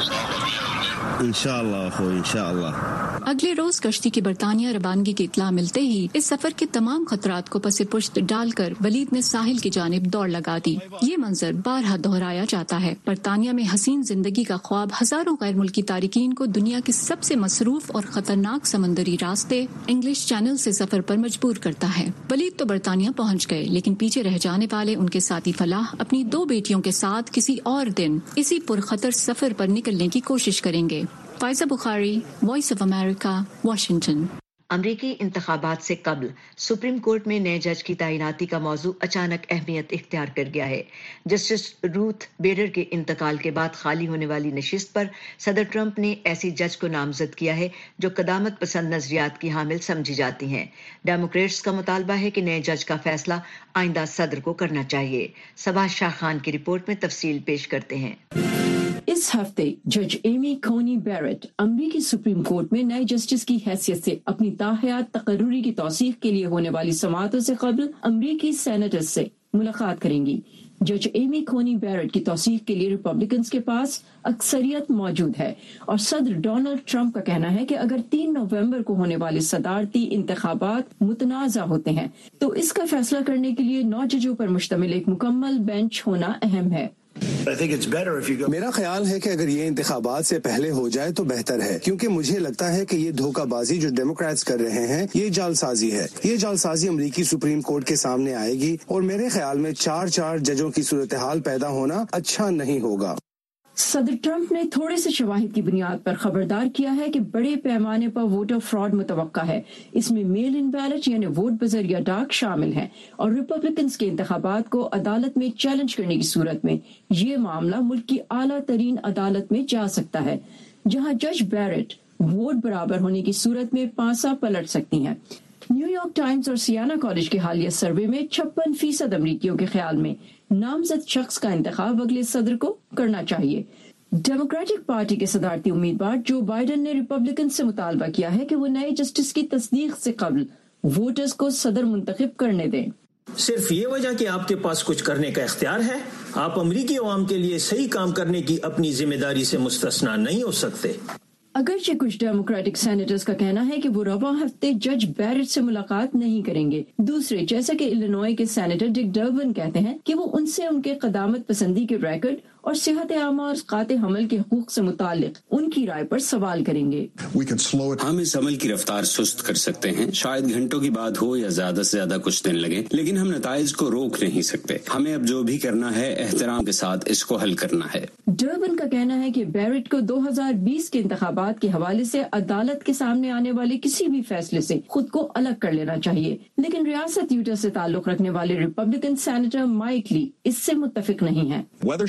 انشاءاللہ اخو انشاءاللہ۔ اگلے روز کشتی کی برطانیہ روانگی کی اطلاع ملتے ہی اس سفر کے تمام خطرات کو پس پشت ڈال کر ولید نے ساحل کی جانب دوڑ لگا دی۔ یہ منظر بارہا دہرایا جاتا ہے۔ برطانیہ میں حسین زندگی کا خواب ہزاروں غیر ملکی تارکین کو دنیا کے سب سے مصروف اور خطرناک سمندری راستے انگلش چینل سے سفر پر مجبور کرتا ہے۔ ولید تو برطانیہ پہنچ گئے، لیکن پیچھے رہ جانے والے ان کے ساتھی فلاح اپنی دو بیٹیوں کے ساتھ کسی اور دن اسی پرخطر سفر پر نکلنے کی کوشش کریں گے۔ Faiza Bukhari, voice of America, Washington. امریکی انتخابات سے قبل سپریم کورٹ میں نئے جج کی تعیناتی کا موضوع اچانک اہمیت اختیار کر گیا ہے۔ جسٹس روتھ بیڈر کے انتقال کے بعد خالی ہونے والی نشست پر صدر ٹرمپ نے ایسی جج کو نامزد کیا ہے جو قدامت پسند نظریات کی حامل سمجھی جاتی ہیں۔ ڈیموکریٹس کا مطالبہ ہے کہ نئے جج کا فیصلہ آئندہ صدر کو کرنا چاہیے۔ صباح شاہ خان کی رپورٹ میں تفصیل پیش کرتے ہیں۔ اس ہفتے جج ایمی کونی بیرٹ امریکی سپریم کورٹ میں نئے جسٹس کی حیثیت سے اپنی تاحیات تقرری کی توثیق کے لیے ہونے والی سماعتوں سے قبل امریکی سینیٹرز سے ملاقات کریں گی۔ جج ایمی کونی بیرٹ کی توثیق کے لیے ریپبلکنز کے پاس اکثریت موجود ہے اور صدر ڈونلڈ ٹرمپ کا کہنا ہے کہ اگر تین نومبر کو ہونے والے صدارتی انتخابات متنازع ہوتے ہیں تو اس کا فیصلہ کرنے کے لیے نو ججوں پر مشتمل ایک مکمل بینچ ہونا اہم ہے۔ میرا خیال ہے کہ اگر یہ انتخابات سے پہلے ہو جائے تو بہتر ہے، کیونکہ مجھے لگتا ہے کہ یہ دھوکہ بازی جو ڈیموکریٹس کر رہے ہیں یہ جعل سازی ہے۔ یہ جعل سازی امریکی سپریم کورٹ کے سامنے آئے گی اور میرے خیال میں چار چار ججوں کی صورتحال پیدا ہونا اچھا نہیں ہوگا۔ صدر ٹرمپ نے تھوڑے سے شواہد کی بنیاد پر خبردار کیا ہے کہ بڑے پیمانے پر ووٹر فراڈ متوقع ہے. اس میں میل ان بیلٹ یعنی ووٹ بذریعہ ڈاک شامل ہیں اور ریپبلکنز کے انتخابات کو عدالت میں چیلنج کرنے کی صورت میں یہ معاملہ ملک کی اعلیٰ ترین عدالت میں جا سکتا ہے، جہاں جج بیرٹ ووٹ برابر ہونے کی صورت میں پانسا پلٹ سکتی ہیں. نیو یارک ٹائمز اور سیانا کالج کے حالیہ سروے میں چھپن فیصد امریکیوں کے خیال میں نامزد شخص کا انتخاب اگلے صدر کو کرنا چاہیے. ڈیموکریٹک پارٹی کے صدارتی امیدوار جو بائیڈن نے ریپبلکن سے مطالبہ کیا ہے کہ وہ نئے جسٹس کی تصدیق سے قبل ووٹرز کو صدر منتخب کرنے دیں. صرف یہ وجہ کہ آپ کے پاس کچھ کرنے کا اختیار ہے، آپ امریکی عوام کے لیے صحیح کام کرنے کی اپنی ذمہ داری سے مستثنا نہیں ہو سکتے. اگرچہ کچھ ڈیموکریٹک سینیٹرز کا کہنا ہے کہ وہ رواں ہفتے جج بیرٹ سے ملاقات نہیں کریں گے. دوسرے جیسا کہ الینوائے کے سینیٹر ڈک ڈربن کہتے ہیں کہ وہ ان سے ان کے قدامت پسندی کے ریکارڈ اور صحت عامہ اور قاطع حمل کے حقوق سے متعلق ان کی رائے پر سوال کریں گے. ہم اس عمل کی رفتار سست کر سکتے ہیں، شاید گھنٹوں کی بات ہو یا زیادہ سے زیادہ کچھ دن لگے، لیکن ہم نتائج کو روک نہیں سکتے. ہمیں اب جو بھی کرنا ہے احترام کے ساتھ اس کو حل کرنا ہے. ڈربن کا کہنا ہے کہ بیرٹ کو دو ہزار بیس کے انتخابات کے حوالے سے عدالت کے سامنے آنے والے کسی بھی فیصلے سے خود کو الگ کر لینا چاہیے، لیکن ریاست یوٹا سے تعلق رکھنے والے ریپبلکن سینیٹر مائک لی اس سے متفق نہیں ہیں.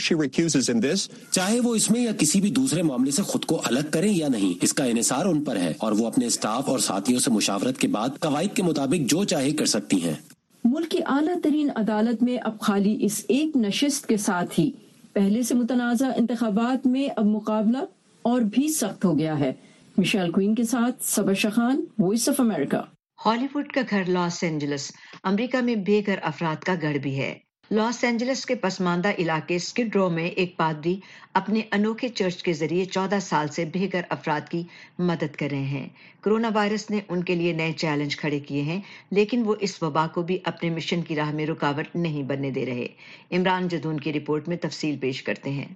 چاہے وہ اس میں یا کسی بھی دوسرے معاملے سے خود کو الگ کریں یا نہیں، اس کا انحصار ان پر ہے اور وہ اپنے اسٹاف اور ساتھیوں سے مشاورت کے بعد قواعد کے مطابق جو چاہے کر سکتی ہیں. ملک کی اعلیٰ ترین عدالت میں اب خالی اس ایک نشست کے ساتھ ہی پہلے سے متنازع انتخابات میں اب مقابلہ اور بھی سخت ہو گیا ہے. مشیل کوئن کے ساتھ صبا شخان، وائس آف امریکہ. ہالی ووڈ کا گھر لاس اینجلس امریکہ میں بے گھر افراد کا گھر بھی ہے. لاس اینجلس کے پسماندہ علاقے اسکڈ رو میں ایک پادری اپنے انوکھے چرچ کے ذریعے چودہ سال سے بے گھر افراد کی مدد کر رہے ہیں. کرونا وائرس نے ان کے لیے نئے چیلنج کھڑے کیے ہیں، لیکن وہ اس وبا کو بھی اپنے مشن کی راہ میں رکاوٹ نہیں بننے دے رہے. عمران جدون کی رپورٹ میں تفصیل پیش کرتے ہیں.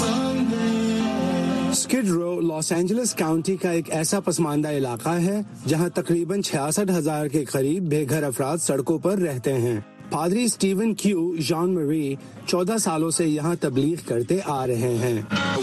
Skid Row Los Angeles county کا ایک ایسا پسماندہ علاقہ ہے جہاں تقریباً چھیاسٹھ ہزار کے قریب بے گھر افراد سڑکوں پر رہتے ہیں. پادری اسٹیون کیو جان مری چودہ سالوں سے یہاں تبلیغ کرتے آ رہے ہیں.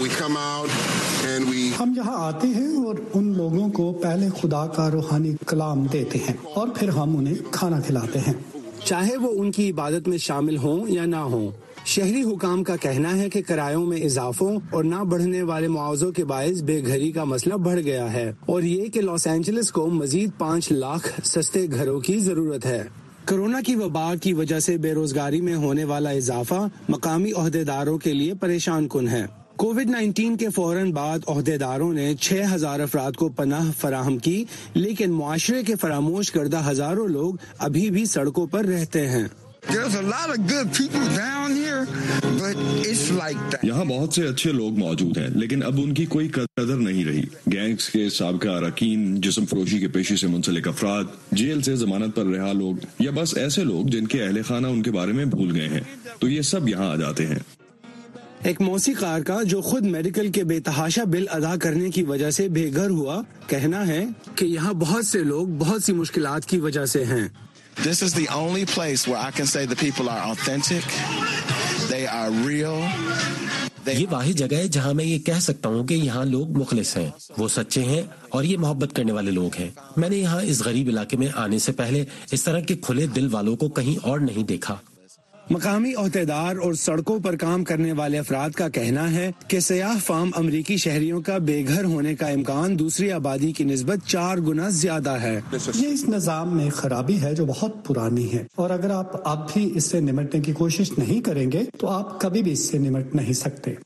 ہم یہاں آتے ہیں اور ان لوگوں کو پہلے خدا کا روحانی کلام دیتے ہیں اور پھر ہم انہیں کھانا کھلاتے ہیں، چاہے وہ ان کی عبادت میں شامل ہوں یا نہ ہوں. شہری حکام کا کہنا ہے کہ کرایوں میں اضافوں اور نہ بڑھنے والے معاوضوں کے باعث بے گھری کا مسئلہ بڑھ گیا ہے، اور یہ کہ لاس اینجلس کو مزید پانچ لاکھ سستے گھروں کی ضرورت ہے. کرونا کی وبا کی وجہ سے بے روزگاری میں ہونے والا اضافہ مقامی عہدیداروں کے لیے پریشان کن ہے. کووڈ نائنٹین کے فوراً بعد عہدیداروں نے چھ ہزار افراد کو پناہ فراہم کی، لیکن معاشرے کے فراموش کردہ ہزاروں لوگ ابھی بھی سڑکوں پر رہتے ہیں. یہاں بہت سے اچھے لوگ موجود ہیں، لیکن اب ان کی کوئی قدر نہیں رہی. گینگز کے سابقہ اراکین، جسم فروشی کے پیشے سے منسلک افراد، جیل سے ضمانت پر رہا لوگ، یا بس ایسے لوگ جن کے اہل خانہ ان کے بارے میں بھول گئے ہیں، تو یہ سب یہاں آ جاتے ہیں. ایک موسیقار کا جو خود میڈیکل کے بے تحاشا بل ادا کرنے کی وجہ سے بے گھر ہوا، کہنا ہے کہ یہاں بہت سے لوگ بہت سی مشکلات کی وجہ سے ہیں. This is the only place where I can say the people are authentic, they are real. یہ واحد جگہ ہے جہاں میں یہ کہہ سکتا ہوں کہ یہاں لوگ مخلص ہیں، وہ سچے ہیں اور یہ محبت کرنے والے لوگ ہیں. میں نے یہاں اس غریب علاقے میں آنے سے پہلے اس طرح کے کھلے دل والوں کو کہیں اور نہیں دیکھا. مقامی عہدیدار اور سڑکوں پر کام کرنے والے افراد کا کہنا ہے کہ سیاہ فام امریکی شہریوں کا بے گھر ہونے کا امکان دوسری آبادی کی نسبت چار گنا زیادہ ہے. یہ اس نظام میں خرابی ہے جو بہت پرانی ہے، اور اگر آپ اب بھی اس سے نمٹنے کی کوشش نہیں کریں گے تو آپ کبھی بھی اس سے نمٹ نہیں سکتے.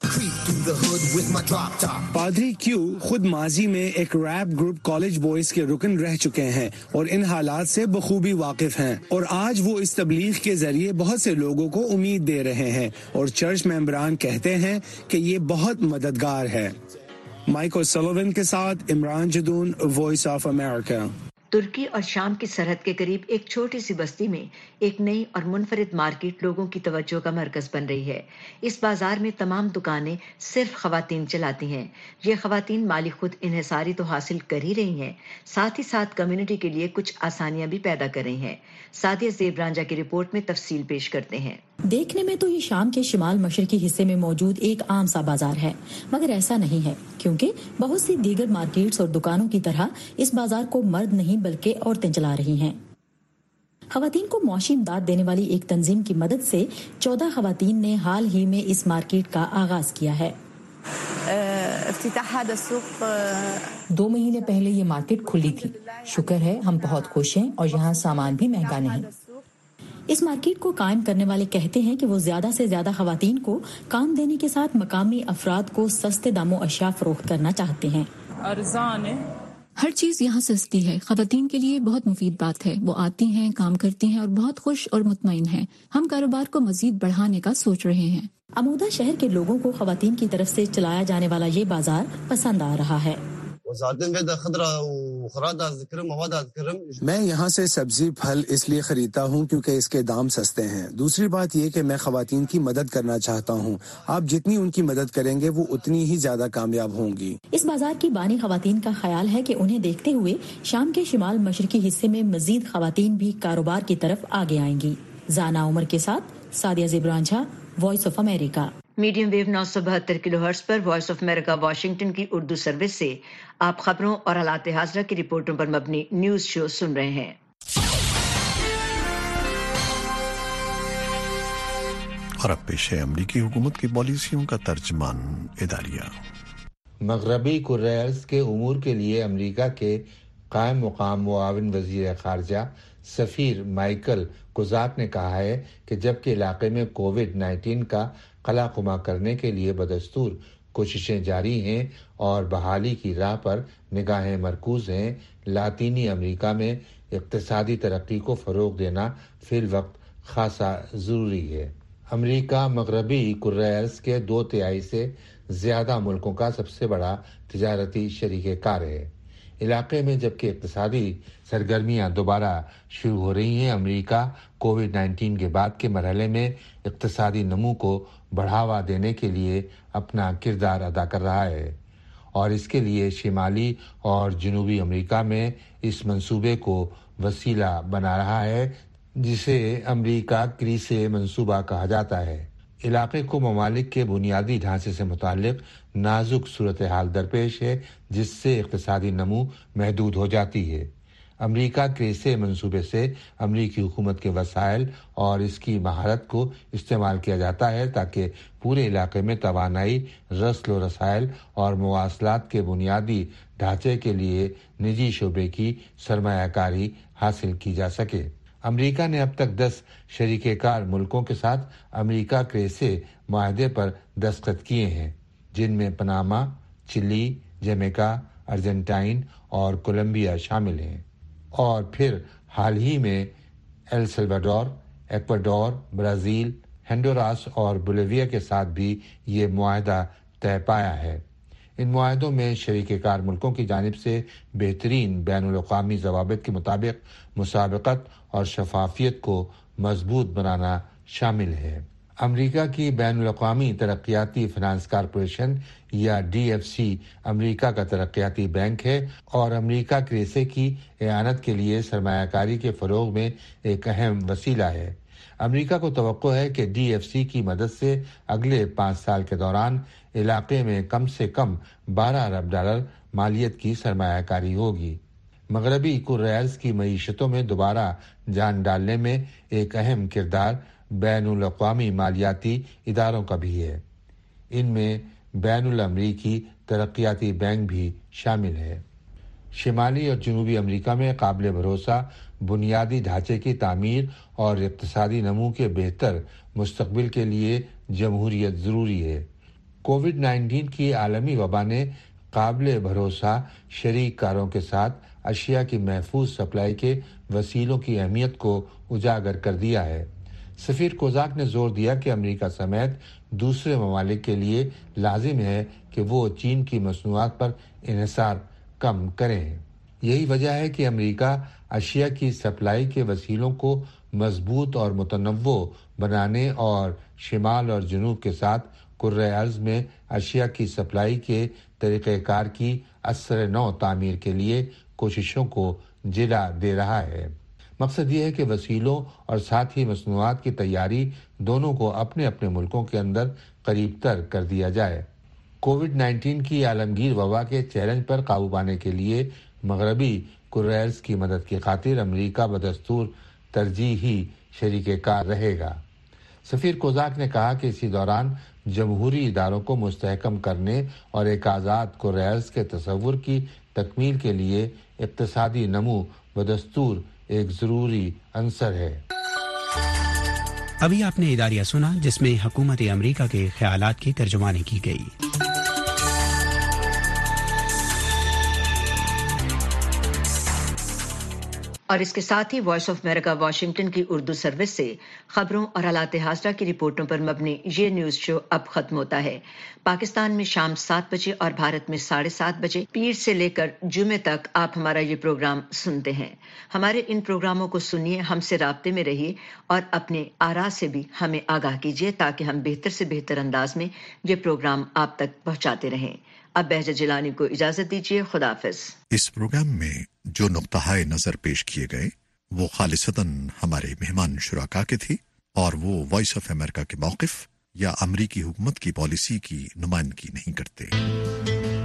پادری کیو خود ماضی میں ایک ریپ گروپ کالج بوائز کے رکن رہ چکے ہیں اور ان حالات سے بخوبی واقف ہیں، اور آج وہ اس تبلیغ کے ذریعے بہت سے لوگوں کو امید دے رہے ہیں، اور چرچ ممبران کہتے ہیں کہ یہ بہت مددگار ہے. مائیکل سلوون کے ساتھ Imran Jadoon, voice of America. ترکی اور شام کی سرحد کے قریب ایک چھوٹی سی بستی میں ایک نئی اور منفرد مارکیٹ لوگوں کی توجہ کا مرکز بن رہی ہے. اس بازار میں تمام دکانیں صرف خواتین چلاتی ہیں. یہ خواتین مالی خود انحصاری تو حاصل کر ہی رہی ہیں، ساتھ ہی ساتھ کمیونٹی کے لیے کچھ آسانیاں بھی پیدا کر رہی ہیں. سعدیہ زیب رانجا کی رپورٹ میں تفصیل پیش کرتے ہیں. دیکھنے میں تو یہ شام کے شمال مشرقی حصے میں موجود ایک عام سا بازار ہے، مگر ایسا نہیں ہے، کیونکہ بہت سی دیگر مارکیٹس اور دکانوں کی طرح اس بازار کو مرد نہیں بلکہ عورتیں چلا رہی ہیں۔ خواتین کو معاشی امداد دینے والی ایک تنظیم کی مدد سے چودہ خواتین نے حال ہی میں اس مارکیٹ کا آغاز کیا ہے۔ دو مہینے پہلے یہ مارکیٹ کھلی تھی، شکر ہے ہم بہت خوش ہیں اور یہاں سامان بھی مہنگا نہیں۔ اس مارکیٹ کو قائم کرنے والے کہتے ہیں کہ وہ زیادہ سے زیادہ خواتین کو کام دینے کے ساتھ مقامی افراد کو سستے داموں اشیاء فروخت کرنا چاہتے ہیں۔ ہر چیز یہاں سستی ہے، خواتین کے لیے بہت مفید بات ہے، وہ آتی ہیں، کام کرتی ہیں اور بہت خوش اور مطمئن ہیں۔ ہم کاروبار کو مزید بڑھانے کا سوچ رہے ہیں۔ عمودہ شہر کے لوگوں کو خواتین کی طرف سے چلایا جانے والا یہ بازار پسند آ رہا ہے۔ میں یہاں سے سبزی پھل اس لیے خریدتا ہوں کیونکہ اس کے دام سستے ہیں۔ دوسری بات یہ کہ میں خواتین کی مدد کرنا چاہتا ہوں، آپ جتنی ان کی مدد کریں گے وہ اتنی ہی زیادہ کامیاب ہوں گی۔ اس بازار کی بانی خواتین کا خیال ہے کہ انہیں دیکھتے ہوئے شام کے شمال مشرقی حصے میں مزید خواتین بھی کاروبار کی طرف آگے آئیں گی۔ زانا عمر کے ساتھ سادیہ زبران جھا، voice of America. Medium wave نو سو بہتر کلو ہرٹز پر وائس آف امریکہ واشنگٹن کی اردو سروس سے آپ خبروں اور حالات حاضرہ کی رپورٹوں پر مبنی نیوز شو سن رہے ہیں۔ اور اب پیش ہے امریکی حکومت کی پالیسیوں کا ترجمان اداریہ۔ مغربی کوریئرز کے امور کے لیے امریکہ کے قائم مقام معاون وزیر خارجہ سفیر مائیکل کوزاک نے کہا ہے کہ جبکہ علاقے میں کووڈ نائنٹین کا قلع قمع کرنے کے لیے بدستور کوششیں جاری ہیں اور بحالی کی راہ پر نگاہیں مرکوز ہیں، لاطینی امریکہ میں اقتصادی ترقی کو فروغ دینا فی الوقت خاصا ضروری ہے۔ امریکہ مغربی کوریئرز کے دو تہائی سے زیادہ ملکوں کا سب سے بڑا تجارتی شریک کار ہے۔ علاقے میں جبکہ اقتصادی سرگرمیاں دوبارہ شروع ہو رہی ہیں، امریکہ کووڈ نائنٹین کے بعد کے مرحلے میں اقتصادی نمو کو بڑھاوا دینے کے لیے اپنا کردار ادا کر رہا ہے اور اس کے لیے شمالی اور جنوبی امریکہ میں اس منصوبے کو وسیلہ بنا رہا ہے جسے امریکہ کریسے منصوبہ کہا جاتا ہے۔ علاقے کو ممالک کے بنیادی ڈھانچے سے متعلق نازک صورتحال درپیش ہے جس سے اقتصادی نمو محدود ہو جاتی ہے۔ امریکہ کریسے منصوبے سے امریکی حکومت کے وسائل اور اس کی مہارت کو استعمال کیا جاتا ہے تاکہ پورے علاقے میں توانائی، رسل و رسائل اور مواصلات کے بنیادی ڈھانچے کے لیے نجی شعبے کی سرمایہ کاری حاصل کی جا سکے۔ امریکہ نے اب تک دس شریک کار ملکوں کے ساتھ امریکہ کریسے معاہدے پر دستخط کیے ہیں، جن میں پاناما، چلی، جمیکا، ارجنٹائن اور کولمبیا شامل ہیں، اور پھر حال ہی میں El Salvador, Ecuador, Brazil, Honduras اور بولیویا کے ساتھ بھی یہ معاہدہ طے پایا ہے۔ ان معاہدوں میں شریک کار ملکوں کی جانب سے بہترین بین الاقوامی ضوابط کے مطابق مسابقت اور شفافیت کو مضبوط بنانا شامل ہے۔ امریکہ کی بین الاقوامی ترقیاتی فنانس کارپوریشن یا ڈی ایف سی امریکہ کا ترقیاتی بینک ہے اور امریکہ کریسے کی اعانت کے لیے سرمایہ کاری کے فروغ میں ایک اہم وسیلہ ہے۔ امریکہ کو توقع ہے کہ ڈی ایف سی کی مدد سے اگلے پانچ سال کے دوران علاقے میں کم سے کم بارہ ارب ڈالر مالیت کی سرمایہ کاری ہوگی۔ مغربی کوریئرز کی معیشتوں میں دوبارہ جان ڈالنے میں ایک اہم کردار بین الاقوامی مالیاتی اداروں کا بھی ہے۔ ان میں بین الامریکی ترقیاتی بینک بھی شامل ہے۔ شمالی اور جنوبی امریکہ میں قابل بھروسہ بنیادی ڈھانچے کی تعمیر اور اقتصادی نمو کے بہتر مستقبل کے لیے جمہوریت ضروری ہے۔ کووڈ نائنٹین کی عالمی وبا نے قابل بھروسہ شریک کاروں کے ساتھ اشیاء کی محفوظ سپلائی کے وسیلوں کی اہمیت کو اجاگر کر دیا ہے۔ سفیر کوزاک نے زور دیا کہ امریکہ سمیت دوسرے ممالک کے لیے لازم ہے کہ وہ چین کی مصنوعات پر انحصار کم کریں۔ یہی وجہ ہے کہ امریکہ اشیاء کی سپلائی کے وسیلوں کو مضبوط اور متنوع بنانے اور شمال اور جنوب کے ساتھ کرۂ ارض میں اشیاء کی سپلائی کے طریقہ کار کی اثر نو تعمیر کے لیے کوششوں کو جلا دے رہا ہے۔ مقصد یہ ہے کہ وسیلوں اور ساتھ ہی مصنوعات کی تیاری دونوں کو اپنے اپنے ملکوں کے اندر قریب تر کر دیا جائے۔ کووڈ نائنٹین کی عالمگیر وبا کے چیلنج پر قابو پانے کے لیے مغربی کورئیرز کی مدد کی خاطر امریکہ بدستور ترجیحی شریک کار رہے گا۔ سفیر کوزاک نے کہا کہ اسی دوران جمہوری اداروں کو مستحکم کرنے اور ایک آزاد کورئیرز کے تصور کی تکمیل کے لیے اقتصادی نمو بدستور ایک ضروری عنصر ہے۔ ابھی آپ نے اداریہ سنا جس میں حکومت امریکہ کے خیالات کی ترجمانی کی گئی۔ اور اس کے ساتھ ہی وائس آف امریکہ واشنگٹن کی اردو سروس سے خبروں اور حالات حاضرہ کی رپورٹوں پر مبنی یہ نیوز شو اب ختم ہوتا ہے۔ پاکستان میں شام سات بجے اور بھارت میں ساڑھے سات بجے پیر سے لے کر جمعے تک آپ ہمارا یہ پروگرام سنتے ہیں۔ ہمارے ان پروگراموں کو سنیے، ہم سے رابطے میں رہیے اور اپنے آراء سے بھی ہمیں آگاہ کیجیے تاکہ ہم بہتر سے بہتر انداز میں یہ پروگرام آپ تک پہنچاتے رہیں۔ اب بہجت جیلانی کو اجازت دیجیے، خدا حافظ۔ اس پروگرام میں جو نقطہ نظر پیش کیے گئے وہ خالصتاً ہمارے مہمان شرکا کے تھی اور وہ وائس آف امریکہ کے موقف یا امریکی حکومت کی پالیسی کی نمائندگی نہیں کرتے۔